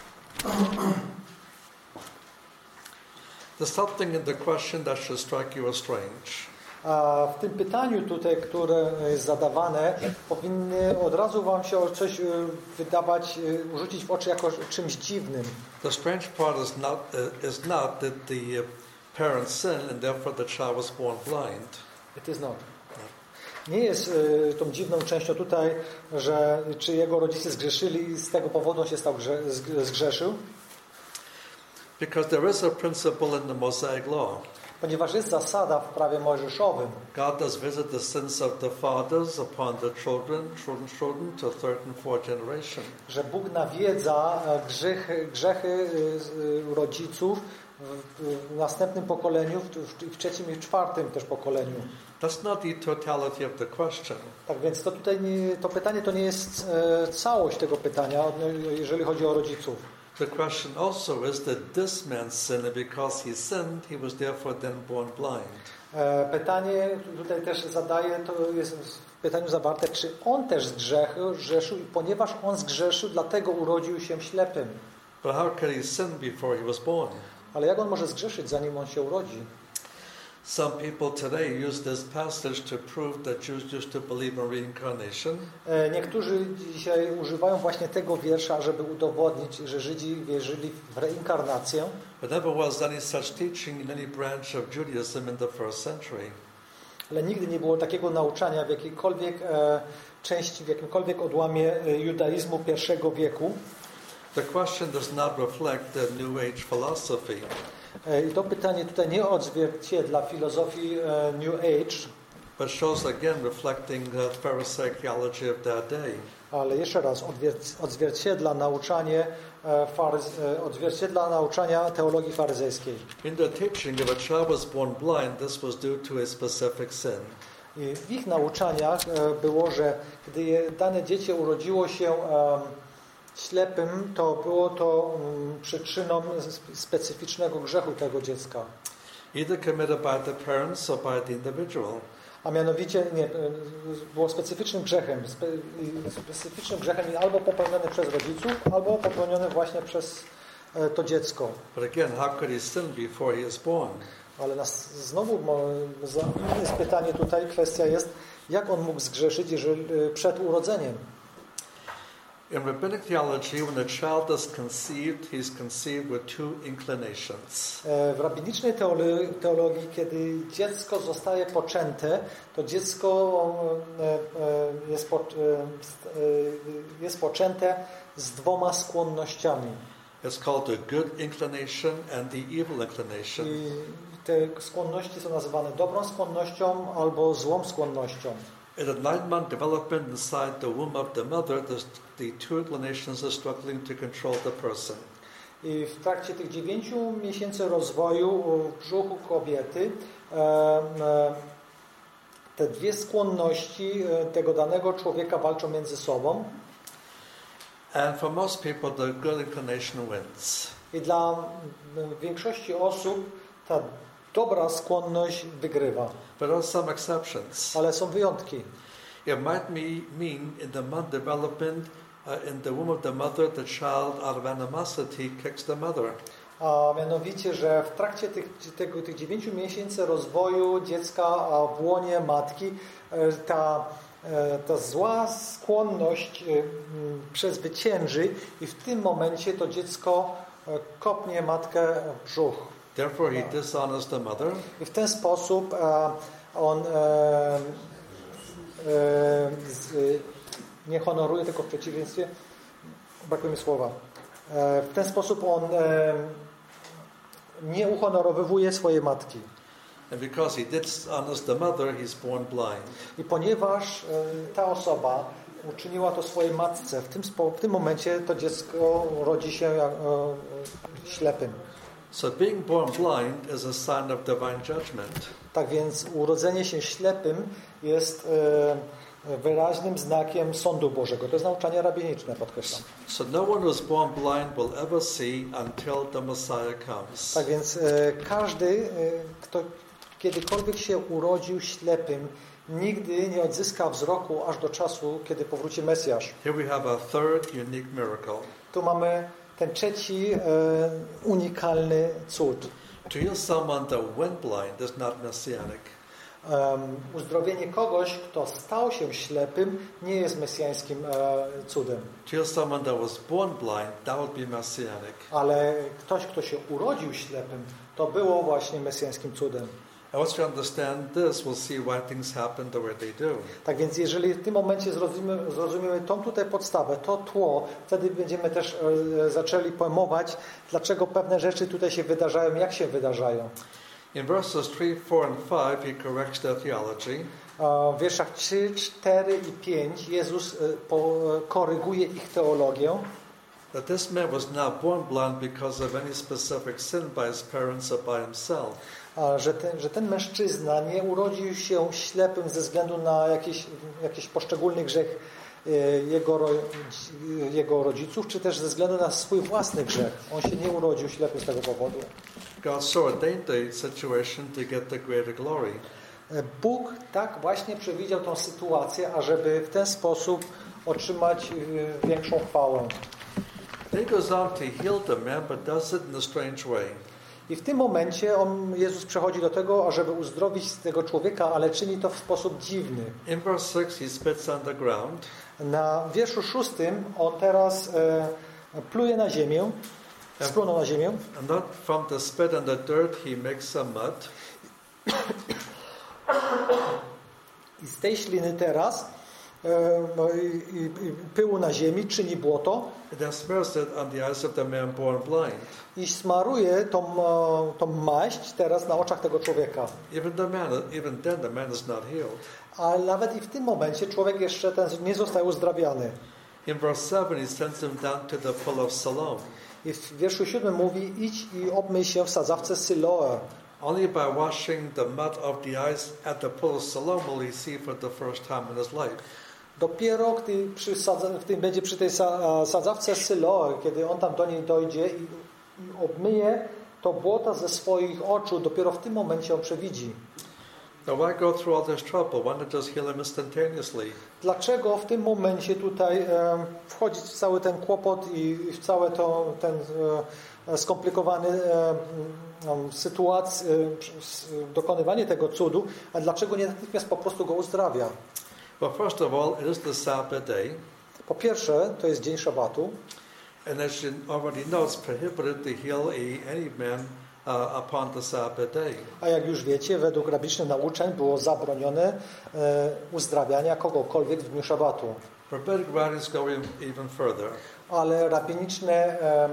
There's something in the question that should strike you as strange. A w tym pytaniu tutaj, które jest zadawane, powinny od razu wam się coś wydawać, rzucić w oczy jako czymś dziwnym. The strange part is not uh, is not that the parents sinned and therefore the child was born blind. It is not. Nie jest y, tą dziwną częścią tutaj, że czy jego rodzice zgrzeszyli i z tego powodu on się stał grze, zgrzeszył. Because there is a principle in the Mosaic law. Ponieważ jest zasada w prawie mojżeszowym. God does visit the sins of the fathers upon the children, children's children to third and fourth generation. Że Bóg nawiedza grzechy, grzechy rodziców w następnym pokoleniu, w trzecim i czwartym też pokoleniu. That's not the totality of the question. Tak więc to tutaj nie, to pytanie to nie jest e, całość tego pytania, jeżeli chodzi o rodziców. The question also is that this man sinned, because he sinned, he was therefore then born blind. E, pytanie tutaj też zadaje, to jest w pytaniu zawarte, czy on też zgrzeszył, zgrzeszył i ponieważ on zgrzeszył, dlatego urodził się ślepym. But how could he sin before he was born? Ale jak on może zgrzeszyć, zanim on się urodzi? Some people today use this passage to prove that Jews used to believe in reincarnation. Niektórzy dzisiaj używają właśnie tego wiersza, żeby udowodnić, że Żydzi wierzyli w reinkarnację. But never was any such teaching in any branch of Judaism in the first century. Ale nigdy nie było takiego nauczania w jakiejkolwiek e, części, w jakimkolwiek odłamie judaizmu pierwszego wieku. The question does not reflect the New Age philosophy. I to pytanie tutaj nie odzwierciedla filozofii e, New Age, but shows again reflecting the Pharisaic theology of that day. Ale jeszcze raz odzwierciedla nauczanie e, faryz, e, odzwierciedla nauczania teologii faryzejskiej. In the teaching, if a child was born blind, this was due to a specific sin. I w ich nauczaniach e, było, że gdy dane dziecię urodziło się e, ślepym, to było to um, przyczyną specyficznego grzechu tego dziecka. Either committed by the parents or by the individual. A mianowicie nie, było specyficznym grzechem, spe, specyficznym grzechem albo popełniony przez rodziców, albo popełniony właśnie przez e, to dziecko. But again, how could he sin before he is born? Ale nas, znowu jest pytanie tutaj, kwestia jest, jak on mógł zgrzeszyć, jeżeli przed urodzeniem. In rabbinic theology, when a child is conceived, he is conceived with two inclinations. W rabbinicznej teologii, kiedy dziecko zostaje poczęte, to dziecko jest, po, jest poczęte z dwoma skłonnościami. It's called the good inclination and the evil inclination. I te skłonności są nazywane dobrą skłonnością albo złą skłonnością. In the nine-month development inside the womb of the mother, the, the two inclinations are struggling to control the person. I w trakcie tych dziewięciu miesięcy rozwoju w brzuchu kobiety te dwie skłonności tego danego człowieka walczą między sobą. And for most people, the good inclination wins. I dla większości osób ta dobra skłonność wygrywa. But there are some exceptions. Ale są wyjątki. It might mean in the month development, uh, in the womb of the mother, the child out of animosity kicks the mother. A mianowicie, że w trakcie tych, tego, tych dziewięciu miesięcy rozwoju dziecka w łonie matki ta, ta zła skłonność przezwycięży i w tym momencie to dziecko kopnie matkę w brzuch. Therefore he dishonors the mother. I w ten sposób uh, on uh, uh, z, nie honoruje, tylko w przeciwieństwie, brakuje mi słowa. Uh, w ten sposób on uh, nie uhonorowywuje swojej matki. And because he dishonors the mother, he's born blind. I ponieważ uh, ta osoba uczyniła to swojej matce, w tym, w tym momencie to dziecko rodzi się uh, ślepym. So being born blind is a sign of divine judgment. Tak więc urodzenie się ślepym jest e, wyraźnym znakiem sądu Bożego. To jest nauczanie rabiniczne, podkreślam. So no one who is born blind will ever see until the Messiah comes. Tak więc e, każdy, e, kto kiedykolwiek się urodził ślepym, nigdy nie odzyska wzroku aż do czasu, kiedy powróci Mesjasz. Here we have a third unique miracle. Tu mamy ten trzeci e, unikalny cud. To heal someone that went blind is not messianic. Um, uzdrowienie kogoś, kto stał się ślepym, nie jest mesjańskim e, cudem. To heal someone that was born blind, that would be messianic. Ale ktoś, kto się urodził ślepym, to było właśnie mesjańskim cudem. And once we understand this, we'll see why things happen the way they do. Tak więc jeżeli w tym momencie zrozumiemy, zrozumiemy tą tutaj podstawę, to tło, wtedy będziemy też e, zaczęli pojmować, dlaczego pewne rzeczy tutaj się wydarzają, jak się wydarzają. In verses three, four and five, he corrects their theology. W wierszach trzy, cztery i pięć Jezus e, po, e, koryguje ich teologię. That this man was not born blind because of any specific sin by his parents or by himself. A, że, ten, że ten mężczyzna nie urodził się ślepym ze względu na jakiś, jakiś poszczególny grzech e, jego, jego rodziców, czy też ze względu na swój własny grzech. On się nie urodził ślepy z tego powodu. God so ordained the situation to get the greater glory. Bóg tak właśnie przewidział tą sytuację, ażeby w ten sposób otrzymać e, większą chwałę. Then he goes on to heal the man, but does it in a strange way. I w tym momencie on, Jezus przechodzi do tego, ażeby uzdrowić tego człowieka, ale czyni to w sposób dziwny. In verse six, he spits on the ground. Na wierszu szóstym on teraz e, pluje na ziemię, splunął na ziemię. And not from the spit and the dirt he makes some mud. I z tej śliny teraz e, no i, i, i pyłu na ziemi czyni błoto. And then smears it on the eyes of the man born blind. I smaruje tą, tą maść teraz na oczach tego człowieka. Even the man, even then the man is not healed. Ale nawet i w tym momencie człowiek jeszcze ten nie został uzdrawiany. In verse seven, he sends him down to the pool of Siloam. I w wierszu siódmym mówi: idź i obmyj się w sadzawce Siloe. Only by washing the mud of the eyes at the pool of Siloam will he see for the first time in his life. Dopiero gdy, przy sadza, gdy będzie przy tej sadzawce Siloe, kiedy on tam do niej dojdzie i obmyje to błota ze swoich oczu, dopiero w tym momencie on przewidzi. Now why go through all this trouble? Why not just heal him instantaneously? Dlaczego w tym momencie tutaj e, wchodzić w cały ten kłopot i w całe to, ten e, skomplikowany e, sytuacja, e, dokonywanie tego cudu, a dlaczego nie natychmiast po prostu go uzdrawia? Well, first of all, it is the Sabbath day. Po pierwsze, to jest dzień szabatu. And as you already know, it's prohibited to heal a, any man uh, upon the Sabbath day. A jak już wiecie, według rabbinicznych nauczeń było zabronione e, uzdrawiania kogokolwiek w dniu szabatu. Rabbinic writings go in, even further. Ale rabbiniczne e,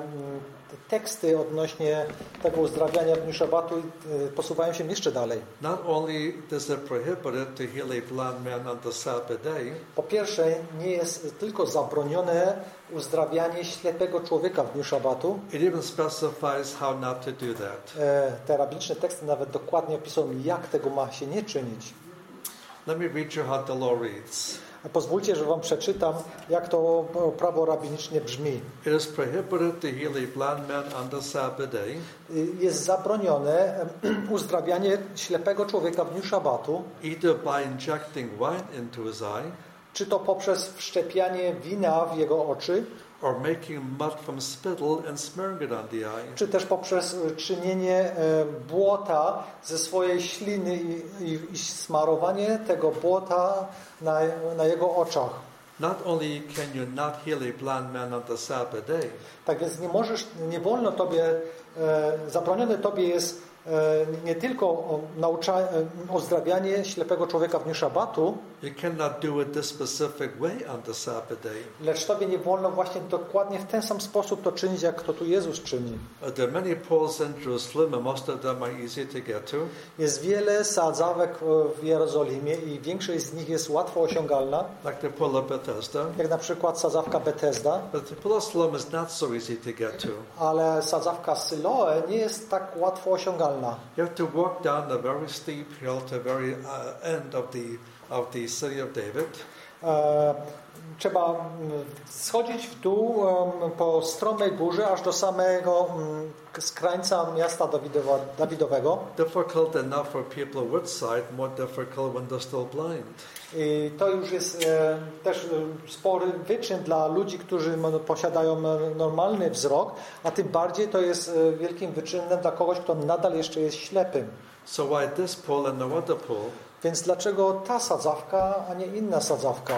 teksty odnośnie tego uzdrawiania w dniu szabatu e, posuwają się jeszcze dalej. Not only is it prohibited to heal a blind man on the Sabbath day, Po pierwsze, nie jest tylko zabronione uzdrawianie ślepego człowieka w dniu szabatu. it even specifies how not to do that. E, te rabbiniczne teksty nawet dokładnie opisują, jak tego ma się nie czynić. Let me read you how the law reads. Pozwólcie, że wam przeczytam, jak to prawo rabinicznie brzmi. It is prohibited to heal a blind man on the Sabbath day, Jest zabronione uzdrawianie ślepego człowieka w dniu szabatu, either by injecting wine into his eye, czy to poprzez wszczepianie wina w jego oczy, or making mud from spittle and smearing it on the eye. czy też poprzez czynienie e, błota ze swojej śliny i, i, i smarowanie tego błota na, na jego oczach. Not only can you not heal a blind man on the Sabbath day, Tak więc nie możesz, nie wolno tobie, e, zabronione tobie jest e, nie tylko o, naucza, e, uzdrawianie ślepego człowieka w dniu szabatu, you cannot do it this specific way on the Sabbath day. lecz tobie nie wolno właśnie dokładnie w ten sam sposób to czynić, jak to tu Jezus czyni. Uh, there are many pools in Jerusalem, and most of them are easy to get to. Jest wiele sadzawek w Jerozolimie i większość z nich jest łatwo osiągalna, Like the pool of Bethesda. jak na przykład sadzawka Betesda, But the pool of Siloam is not so easy to get to. ale sadzawka Siloe nie jest tak łatwo osiągalna. You have to walk down a very steep hill to the very uh, end of the of the city of David. E, trzeba mm, schodzić w dół em, po stromej górze, aż do samego mm, skrańca miasta Dawidowa, Dawidowego. Difficult enough for people with sight, more difficult when they're still blind. I to już jest e, też e, spory wyczyn dla ludzi, którzy m, posiadają m, normalny wzrok, a tym bardziej to jest e, wielkim wyczynem dla kogoś, kto nadal jeszcze jest ślepym. So why this pool and no other pool? Więc dlaczego ta sadzawka, a nie inna sadzawka?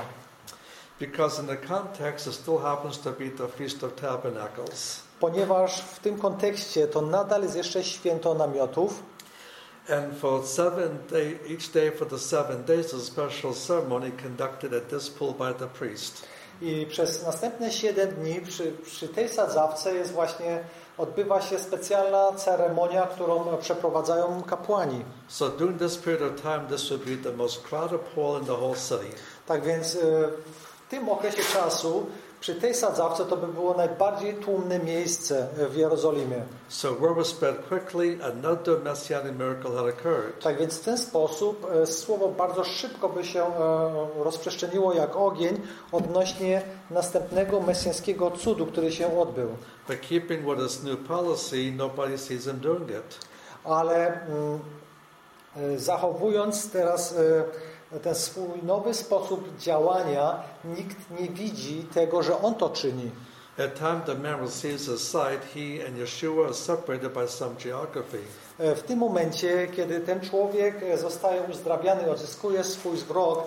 Because in the context it still happens to be the Feast of Tabernacles. Ponieważ w tym kontekście to nadal jest jeszcze święto namiotów. And for seven day, each day for the seven days, a special ceremony conducted at this pool by the priest. I przez następne siedem dni przy, przy tej sadzawce jest właśnie, odbywa się specjalna ceremonia, którą przeprowadzają kapłani. So during this period of time, this would be the most crowded pool in the whole city. Tak więc w tym okresie czasu przy tej sadzawce to by było najbardziej tłumne miejsce w Jerozolimie. So word was spread quickly, another messianic miracle had occurred. Tak więc w ten sposób słowo bardzo szybko by się rozprzestrzeniło jak ogień odnośnie następnego mesjańskiego cudu, który się odbył. By keeping with his new policy, nobody sees him doing it. Ale mm, zachowując teraz ten swój nowy sposób działania, nikt nie widzi tego, że on to czyni. At time the man receives his sight, he and Yeshua are separated by some geography. W tym momencie, kiedy ten człowiek zostaje uzdrawiany, odzyskuje swój wzrok,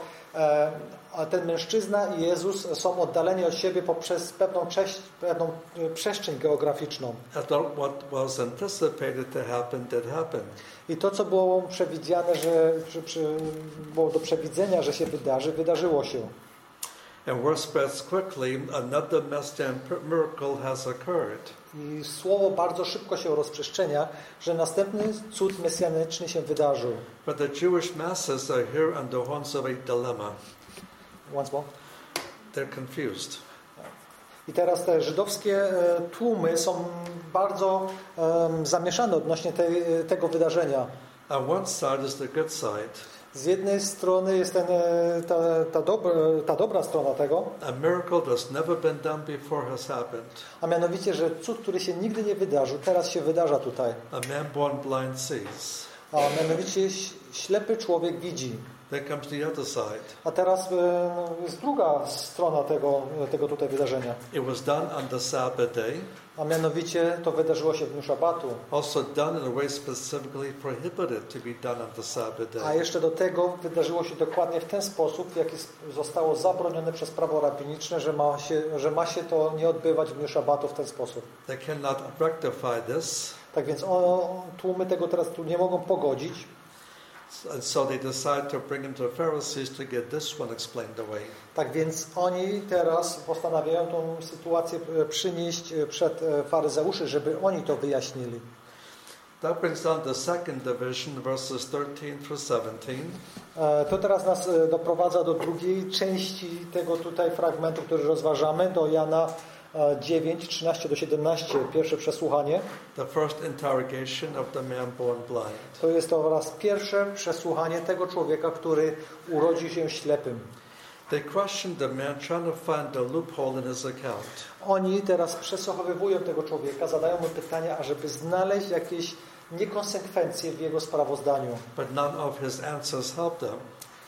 a ten mężczyzna i Jezus są oddaleni od siebie poprzez pewną, prześ- pewną przestrzeń geograficzną. After what was anticipated to happen did happen. I to, co było przewidziane, że, że, że było do przewidzenia, że się wydarzy, wydarzyło się. And word spreads quickly, another messianic miracle has occurred. I słowo bardzo szybko się rozprzestrzenia, że następny cud mesjanyczny się wydarzył. But the Jewish masses are here on the horns of a dilemma. Once more. They're confused. I teraz te żydowskie tłumy są bardzo um, zamieszane odnośnie tej, tego wydarzenia. On one side is the good side. Z jednej strony jest ten, ta, ta, dobra, ta dobra strona tego, A miracle that's never been done before has happened. a mianowicie, że cud, który się nigdy nie wydarzył, teraz się wydarza tutaj. A man born blind sees. A mianowicie ślepy człowiek widzi. Then comes the other side. A teraz e, jest druga strona tego, tego tutaj wydarzenia. It was done on the Sabbath day, A mianowicie to wydarzyło się w dniu szabatu. also done in a way specifically prohibited to be done on the Sabbath A day. jeszcze do tego wydarzyło się dokładnie w ten sposób, w jaki zostało zabronione przez prawo rabiniczne, że ma się, że ma się to nie odbywać w dniu szabatu w ten sposób. They cannot rectify this, Tak więc o, tłumy tego teraz tu nie mogą pogodzić. and so they decide to bring him to the Pharisees to get this one explained away. Tak więc oni teraz postanawiają tą sytuację przynieść przed faryzeuszy, żeby oni to wyjaśnili. That brings down the second division, verses thirteen through seventeen. To teraz nas doprowadza do drugiej części tego tutaj fragmentu, który rozważamy, do Jana dziewięć, trzynaście do siedemnaście, pierwsze przesłuchanie. The first interrogation of the man born blind. To jest to oraz pierwsze przesłuchanie tego człowieka, który urodził się ślepym. They questioned the man, trying to find the loophole in his account. Oni teraz przesłuchowują tego człowieka, zadają mu pytania, ażeby znaleźć jakieś niekonsekwencje w jego sprawozdaniu. But none of his answers helped them.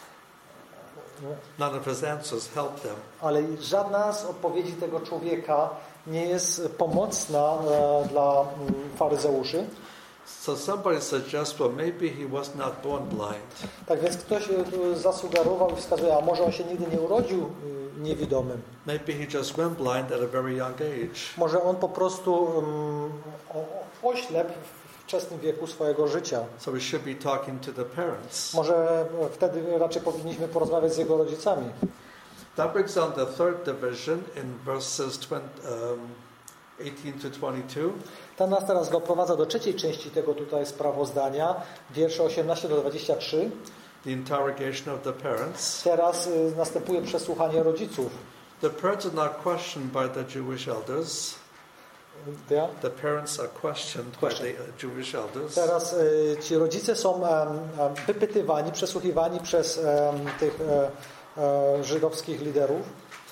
None of his answers helped them. Ale żadna z odpowiedzi tego człowieka nie jest pomocna e, dla mm, faryzeuszy. So somebody suggests, well, maybe he was not born blind. Tak więc ktoś e, tu zasugerował i wskazuje, a może on się nigdy nie urodził e, niewidomym. Maybe he just went blind at a very young age. Może on po prostu um, oślepł w wczesnym wieku swojego życia. So we should be talking to the parents. Może wtedy raczej powinniśmy porozmawiać z jego rodzicami. That brings on the third division in verses twenty, um, eighteen to twenty-two. To nas teraz doprowadza do trzeciej części tego tutaj sprawozdania, wiersze osiemnaście do dwudziestu trzech. The interrogation of the parents. Teraz y, następuje przesłuchanie rodziców. The parents are not questioned by the Jewish elders. Ja? The parents are questioned by the Jewish elders. Teraz y, ci rodzice są um, um, wypytywani, przesłuchiwani przez um, tych um, żydowskich liderów.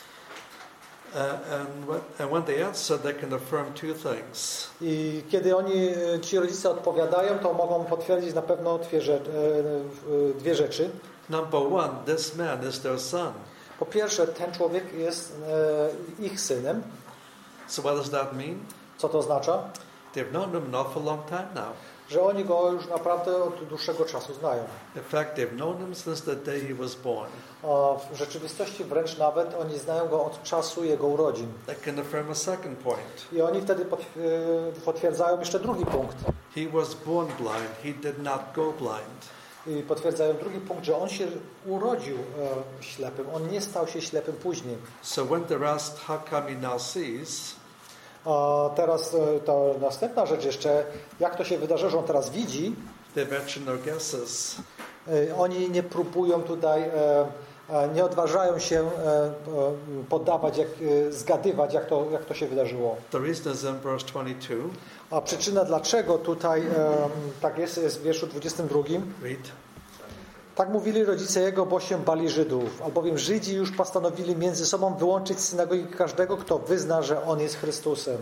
Uh, and, when, and when they answer, they can affirm two things. I kiedy oni, ci rodzice odpowiadają, to mogą potwierdzić na pewno dwie rzeczy. Dwie rzeczy. Number one, this man is their son. Po pierwsze, ten człowiek jest e, ich synem. So what does that mean? Co to oznacza? They've known him an awful long time now. Że oni go już naprawdę od dłuższego czasu znają. In fact, they've known him since the day he was born. A w rzeczywistości wręcz nawet oni znają go od czasu jego urodzin. They can affirm a second point. I oni wtedy potwierdzają jeszcze drugi punkt. He was born blind. He did not go blind. I potwierdzają drugi punkt, że on się urodził e, ślepym. On nie stał się ślepym później. So when they're asked how come he now sees, A teraz e, ta następna rzecz jeszcze, jak to się wydarzyło, że on teraz widzi. they mention no guesses. E, oni nie próbują tutaj, e, e, nie odważają się e, e, poddawać, jak, e, zgadywać, jak to, jak to się wydarzyło. The reason is in verse twenty-two. A przyczyna, dlaczego tutaj e, tak jest, jest w wierszu dwudziestym drugim. Read. Tak mówili rodzice jego, bo się bali Żydów, albowiem Żydzi już postanowili między sobą wyłączyć z synagogi każdego, kto wyzna, że on jest Chrystusem.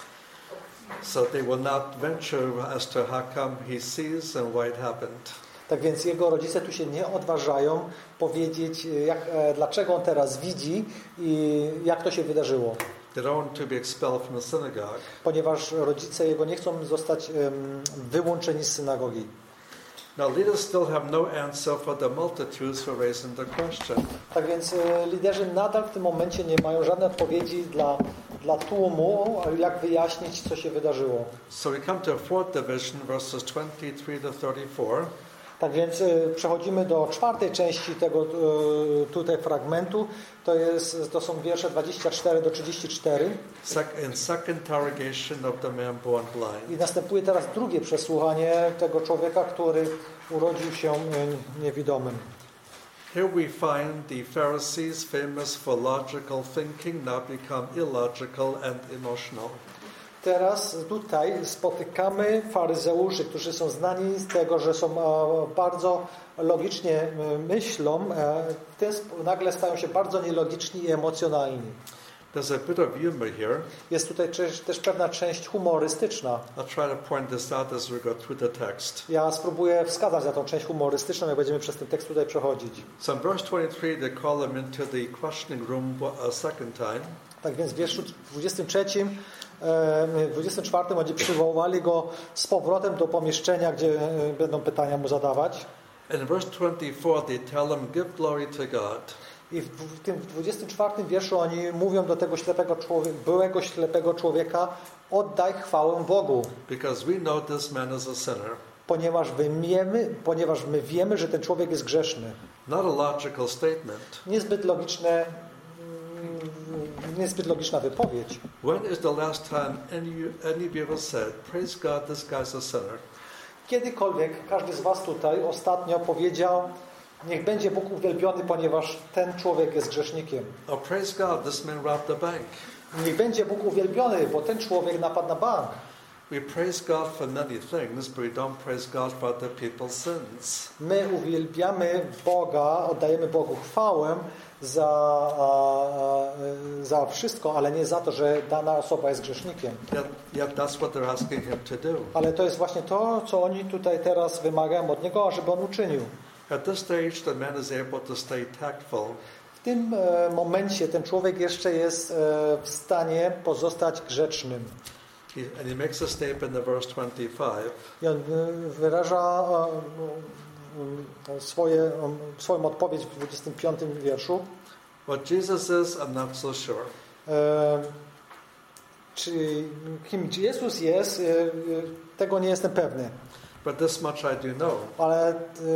So they will not venture as to how come he sees and why it happened. Tak więc jego rodzice tu się nie odważają powiedzieć, jak, e, dlaczego on teraz widzi i jak to się wydarzyło. They don't want to be expelled from the synagogue. ponieważ rodzice jego nie chcą zostać um, wyłączeni z synagogi. Now, leaders still have no answer for the multitudes who raising the question. Tak więc e, liderzy nadal w tym momencie nie mają żadnej odpowiedzi dla, dla tłumu, jak wyjaśnić, co się wydarzyło. So we come to a fourth division, verses twenty-three to thirty-four. Tak więc e, przechodzimy do czwartej części tego e, tutaj fragmentu. To, jest, to są wiersze dwadzieścia cztery do trzydziestu czterech. In second interrogation of the man born blind. I następuje teraz drugie przesłuchanie tego człowieka, który urodził się e, niewidomym. Here we find the Pharisees, famous for logical thinking, now become illogical and emotional. Teraz tutaj spotykamy faryzeuszy, którzy są znani z tego, że są e, bardzo logicznie e, myślą, e, te nagle stają się bardzo nielogiczni i emocjonalni. There's a bit of humor here. Jest tutaj też, też pewna część humorystyczna. I'll try to point this out as we go through the text. Ja spróbuję wskazać na tą część humorystyczną, jak będziemy przez ten tekst tutaj przechodzić. So in verse twenty-three, they call him into the questioning room a second time. Tak więc w wierszu dwudziestym trzecim, w dwudziestym czwartym oni przywołali go z powrotem do pomieszczenia, gdzie będą pytania mu zadawać. And in verse twenty-four, they tell him, give glory to God. I w tym dwudziestym czwartym wierszu oni mówią do tego ślepego człowieka, byłego ślepego człowieka, oddaj chwałę Bogu. Because we know this man is a sinner. Ponieważ, wiemy, ponieważ my wiemy, że ten człowiek jest grzeszny. Not a logical statement. Niezbyt logiczne, niezbyt logiczna wypowiedź. When is the last time any, any of you ever said, praise God, this guy's a sinner? Kiedykolwiek każdy z was tutaj ostatnio powiedział, niech będzie Bóg uwielbiony, ponieważ ten człowiek jest grzesznikiem. Oh, praise God, this man robbed the bank. Niech będzie Bóg uwielbiony, bo ten człowiek napadł na bank. We praise God for many things, but we don't praise God for other people's sins. My uwielbiamy Boga, oddajemy Bogu chwałę za, za wszystko, ale nie za to, że dana osoba jest grzesznikiem. Yet, yet that's what they're asking him to do. Ale to jest właśnie to, co oni tutaj teraz wymagają od niego, żeby on uczynił. At this stage, the man is able to stay tactful. W tym e, momencie ten człowiek jeszcze jest e, w stanie pozostać grzecznym. He, and he makes a statement in verse twenty-five. I on e, wyraża e, e, swoje, e, swoją odpowiedź w dwudziestym piątym wierszu. What Jesus is, I'm not so sure. E, czy kim Jezus jest, e, e, tego nie jestem pewny. But this much I do know. Ale e,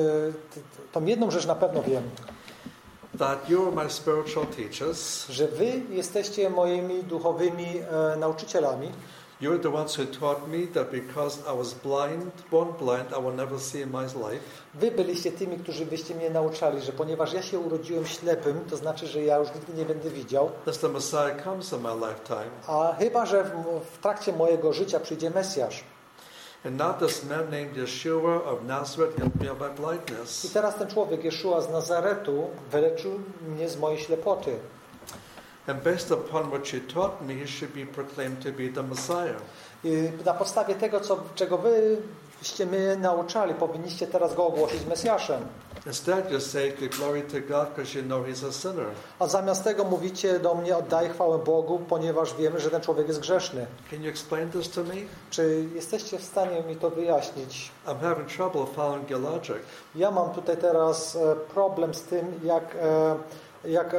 tą jedną rzecz na pewno wiem. That you are my spiritual teachers. Że wy jesteście moimi duchowymi e, nauczycielami. You are the ones who taught me that because I was blind, born blind, I will never see in my life. Wy byliście tymi, którzy byście mnie nauczali, że ponieważ ja się urodziłem ślepym, to znaczy, że ja już nigdy nie będę widział. As the Messiah comes in my lifetime. A chyba, że w, w trakcie mojego życia przyjdzie Mesjasz. And now this man named Yeshua of Nazareth healed me of my I blindness. teraz ten człowiek, Jeszua z Nazaretu, wyleczył mnie z mojej ślepoty. And based upon what you taught me, he should be proclaimed to be the Messiah. I na podstawie tego, co, czego wy byście mnie nauczali, powinniście teraz go ogłosić Mesjaszem. Instead, you say, give glory to God because you know he's a sinner. A zamiast tego mówicie do mnie, oddaj chwałę Bogu, ponieważ wiemy, że ten człowiek jest grzeszny. Can you explain this to me? Czy jesteście w stanie mi to wyjaśnić? I'm having trouble following your logic. Ja mam tutaj teraz problem z tym, jak, jak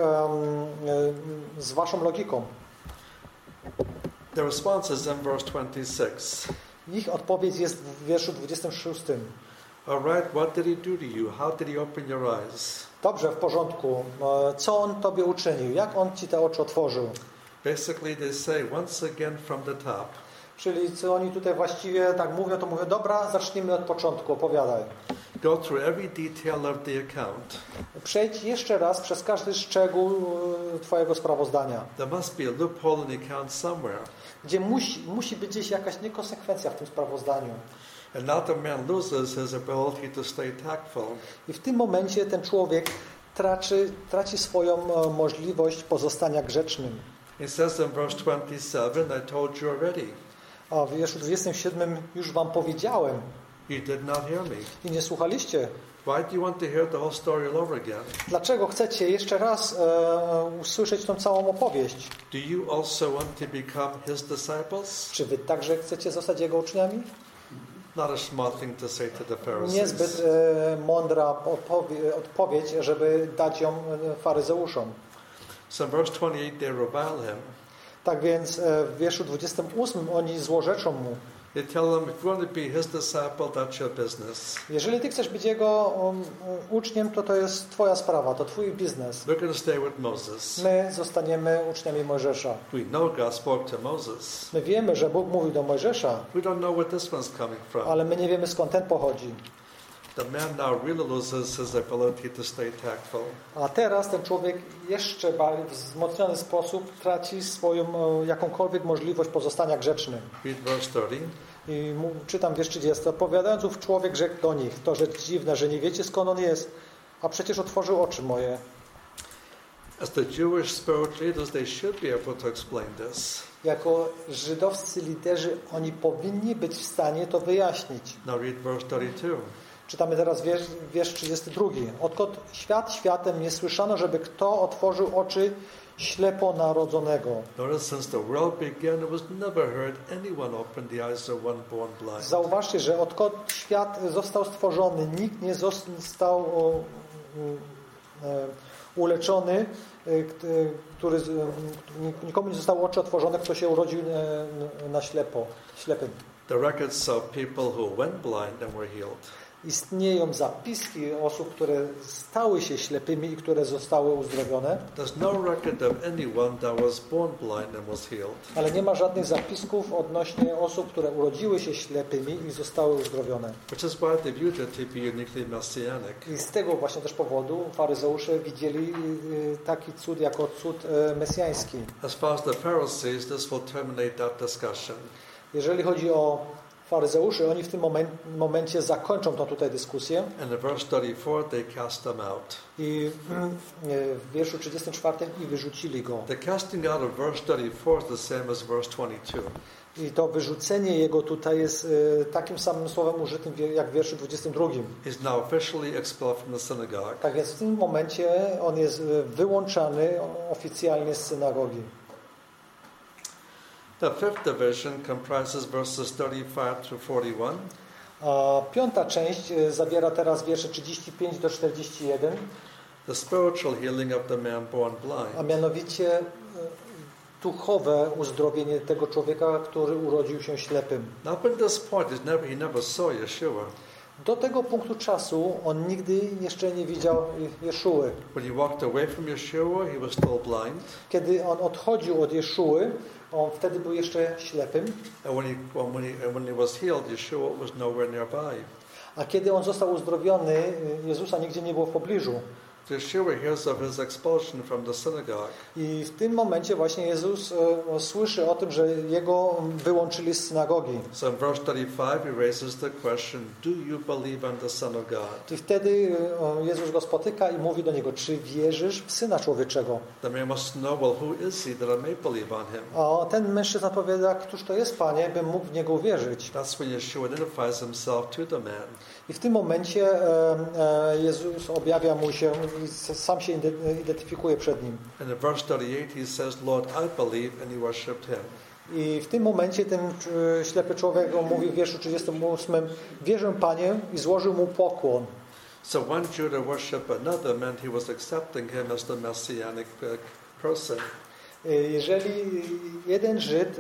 z waszą logiką. The response is in verse twenty-six. Ich odpowiedź jest w wierszu dwudziestym szóstym. All right, what did he do to you? How did he open your eyes? Dobrze, w porządku. Co on tobie uczynił? Jak on ci te oczy otworzył? Basically, they say once again from the top. Czyli co oni tutaj właściwie tak mówią, to mówią, dobra, zacznijmy od początku, opowiadaj. Go through every detail of the account. Przejdź jeszcze raz przez każdy szczegół twojego sprawozdania. There must be a loophole in the account somewhere. Gdzie musi, musi być gdzieś jakaś niekonsekwencja w tym sprawozdaniu. And now the man loses his ability to stay tactful. I w tym momencie ten człowiek traci, traci swoją możliwość pozostania grzecznym. He says in verse twenty-seven, I told you already. A w wierszu dwudziestym siódmym już wam powiedziałem. You did not hear me. I nie słuchaliście. Why do you want to hear the whole story all over again? Dlaczego chcecie jeszcze raz e, usłyszeć tą całą opowieść? Do you also want to become his disciples? Czy wy także chcecie zostać jego uczniami? Not a smart thing to say to the Pharisees. Niezbyt e, mądra odpowie, odpowiedź, żeby dać ją faryzeuszom. So in verse twenty-eight they revile him. Tak więc e, w wierszu dwudziestym ósmym oni złorzeczą mu. They tell him, if you want to be his disciple, that's your business. Jeżeli ty chcesz być jego um, uczniem, to to jest twoja sprawa, to twój biznes. We're going to stay with Moses. My zostaniemy uczniami Mojżesza. We know God spoke to Moses. My wiemy, że Bóg mówił do Mojżesza, We don't know where this one's coming from. ale my nie wiemy, skąd ten pochodzi. The man now really loses his ability to stay tactful. A teraz ten człowiek jeszcze bardziej w wzmocniony sposób traci swoją e, jakąkolwiek możliwość pozostania grzecznym. Read verse thirty. I mu, czytam wiersz trzydziesty. Odpowiadając ów człowiek rzekł do nich: to rzecz dziwna, że nie wiecie, skąd on jest, a przecież otworzył oczy moje. As the Jewish spiritual leaders, they should be able to explain this. Jako żydowscy liderzy oni powinni być w stanie to wyjaśnić. Now read verse thirty-two. Czytamy teraz wiersz, wiersz trzydziesty drugi. Odkąd świat światem nie słyszano, żeby kto otworzył oczy ślepo narodzonego. Notice since the world began, it was never heard anyone open the eyes of one born blind. Zauważcie, że odkąd świat został stworzony, nikt nie został o, e, uleczony, e, który, nikomu nie zostały oczy otworzone, kto się urodził e, na ślepo, ślepym. The records of people who went blind and were healed. Istnieją zapiski osób, które stały się ślepymi i które zostały uzdrowione. There's no record of anyone that was born blind and was healed. Ale nie ma żadnych zapisków odnośnie osób, które urodziły się ślepymi i zostały uzdrowione. Which is why they viewed it to be uniquely messianic. I z tego właśnie też powodu faryzeusze widzieli taki cud jako cud mesjański. As far as the Pharisees, this will terminate that discussion. Jeżeli chodzi o faryzeuszy, oni w tym momen- momencie zakończą tą tutaj dyskusję. And in verse thirty-four, they cast them out. I w wierszu trzydziestym czwartym i wyrzucili go. The casting out of verse thirty-four is the same as verse twenty-two. I to wyrzucenie jego tutaj jest y, takim samym słowem użytym jak w wierszu dwudziestym drugim. He's now officially expelled from the synagogue. Tak więc w tym momencie on jest wyłączany oficjalnie z synagogi. The fifth division comprises verses thirty-five to forty-one. A piąta część zawiera teraz wiersze trzydzieści pięć do czterdziestu jeden. The spiritual healing of the man born A blind. mianowicie duchowe uzdrowienie tego człowieka, który urodził się ślepym. Now, up to this point, he's never, he never saw Yeshua. Do tego punktu czasu on nigdy jeszcze nie widział Jeszuły. When he walked away from Yeshua, he was still blind. Kiedy on odchodził od Jeszuły, on wtedy był jeszcze ślepym. And when he, when he, when he was healed, Yeshua was nowhere nearby. A kiedy on został uzdrowiony, Jezusa nigdzie nie było w pobliżu. Yeshua hears of his expulsion from the synagogue. I w tym momencie właśnie Jezus e, słyszy o tym, że jego wyłączyli z synagogi. So in verse thirty-five, he raises the question, do you believe on the Son of God? I wtedy e, Jezus go spotyka i mówi do niego: czy wierzysz w Syna Człowieczego? The man must know, well, who is he that I may believe on him? A ten mężczyzna odpowiada: któż to jest, Panie, bym mógł w niego uwierzyć? That's when Yeshua identifies himself to the man. I w tym momencie e, e, Jezus objawia mu się i sam się identyfikuje przed nim. And in verse thirty-eight, he says, Lord, I believe, and he worshipped him. I w tym momencie ten e, ślepy człowiek mówi w wierszu trzydziestym ósmym: wierzę, Panie, i złożył mu pokłon. So when Judah worshipped another meant he was accepting him as the messianic person. Jeżeli jeden Żyd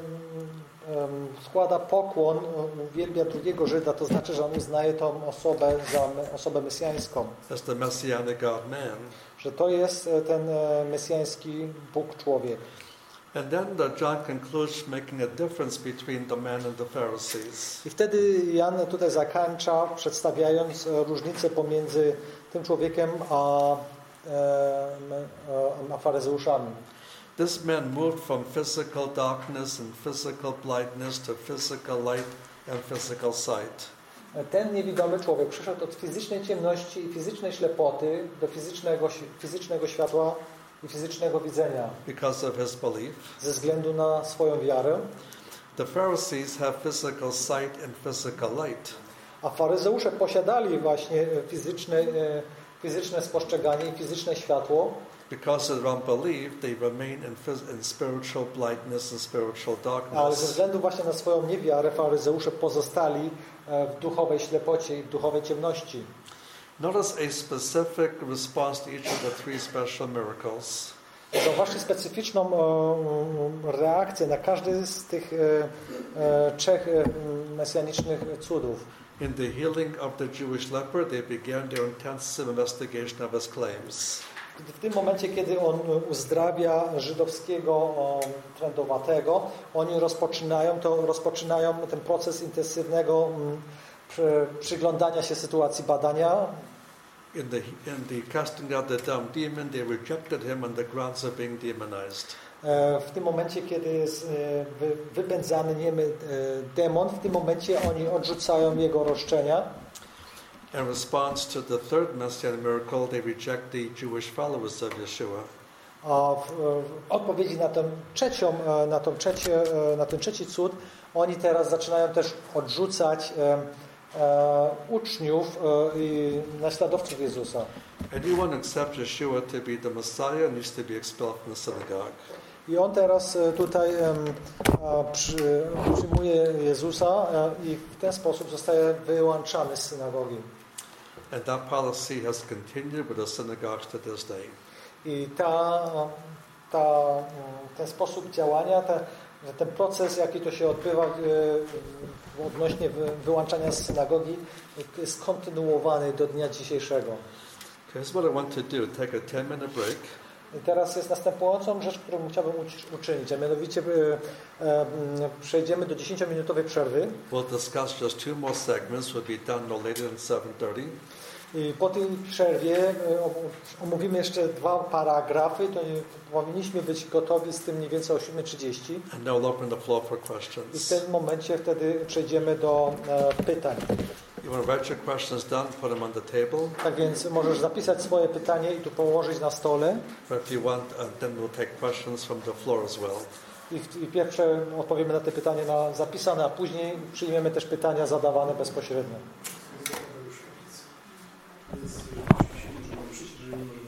składa pokłon, uwielbia drugiego Żyda, to znaczy, że on uznaje tą osobę za osobę mesjańską. As the messianic God man. Że to jest ten mesjański Bóg człowiek. And then the John concludes making a difference between the man and the Pharisees. I wtedy Jan tutaj zakończa, przedstawiając różnicę pomiędzy tym człowiekiem a, a faryzeuszami. This man moved from physical darkness and physical blindness to physical light and physical sight. Ten niewidomy człowiek przyszedł od fizycznej ciemności i fizycznej ślepoty do fizycznego, fizycznego światła i fizycznego widzenia. Because of his belief. Ze względu na swoją wiarę. The Pharisees have physical sight and physical light. A faryzeusze posiadali właśnie fizyczne, fizyczne spostrzeganie i fizyczne światło. Because of their unbelief, they remain in, phys- in spiritual blindness and spiritual Ale ze darkness. względu właśnie na swoją niewiarę faryzeusze pozostali w duchowej ślepocie i w duchowej ciemności. Notice a specific response to each of the three special miracles. Zauważcie specyficzną reakcję na każdy z tych trzech mesjanicznych cudów. In the healing of the Jewish leper, they began their intensive investigation of his claims. W tym momencie, kiedy on uzdrawia żydowskiego trędowatego, oni rozpoczynają, to rozpoczynają ten proces intensywnego przyglądania się sytuacji badania. In the, in the casting out the dumb demon, they rejected him on the grounds of being demonized. W tym momencie, kiedy jest wypędzany niemy demon, w tym momencie oni odrzucają jego roszczenia. In response to the third messianic miracle, they reject the Jewish followers of Yeshua. A w, w odpowiedzi na, tę trzecią, na, tą trzecie, na ten trzeci cud, oni teraz zaczynają też odrzucać e, e, uczniów e, i naśladowców Jezusa. Anyone who accepts Yeshua to be the Messiah needs to be expelled from the synagogue. I on teraz tutaj e, przy, przyjmuje Jezusa e, i w ten sposób zostaje wyłączany z synagogi. And that policy has continued with the synagogues to this day. I ta, ta, ten sposób działania, ta, ten proces, jaki to się odbywa odnośnie wyłączania z synagogi, jest kontynuowany do dnia dzisiejszego. Okay, here's what I want to do. Take a ten minute break. I teraz jest następującą rzecz, którą chciałbym uczynić, a mianowicie e, e, przejdziemy do dziesięciominutowej przerwy. We'll discuss just two more segments. We'll be done no later than seven thirty. I po tej przerwie omówimy jeszcze dwa paragrafy, to powinniśmy być gotowi z tym mniej więcej o siódma trzydzieści. And now we'll open the floor for I w questions. tym momencie wtedy przejdziemy do e, pytań. You want to write your questions down, put them on the table. Tak więc możesz zapisać swoje pytanie i tu położyć na stole. But if you want, uh, then we'll take questions from the floor as well. I, i pierwsze odpowiemy na te pytania na zapisane, a później przyjmiemy też pytania zadawane bezpośrednio. Więc jeżeli się może przyjść, jeżeli nie możemy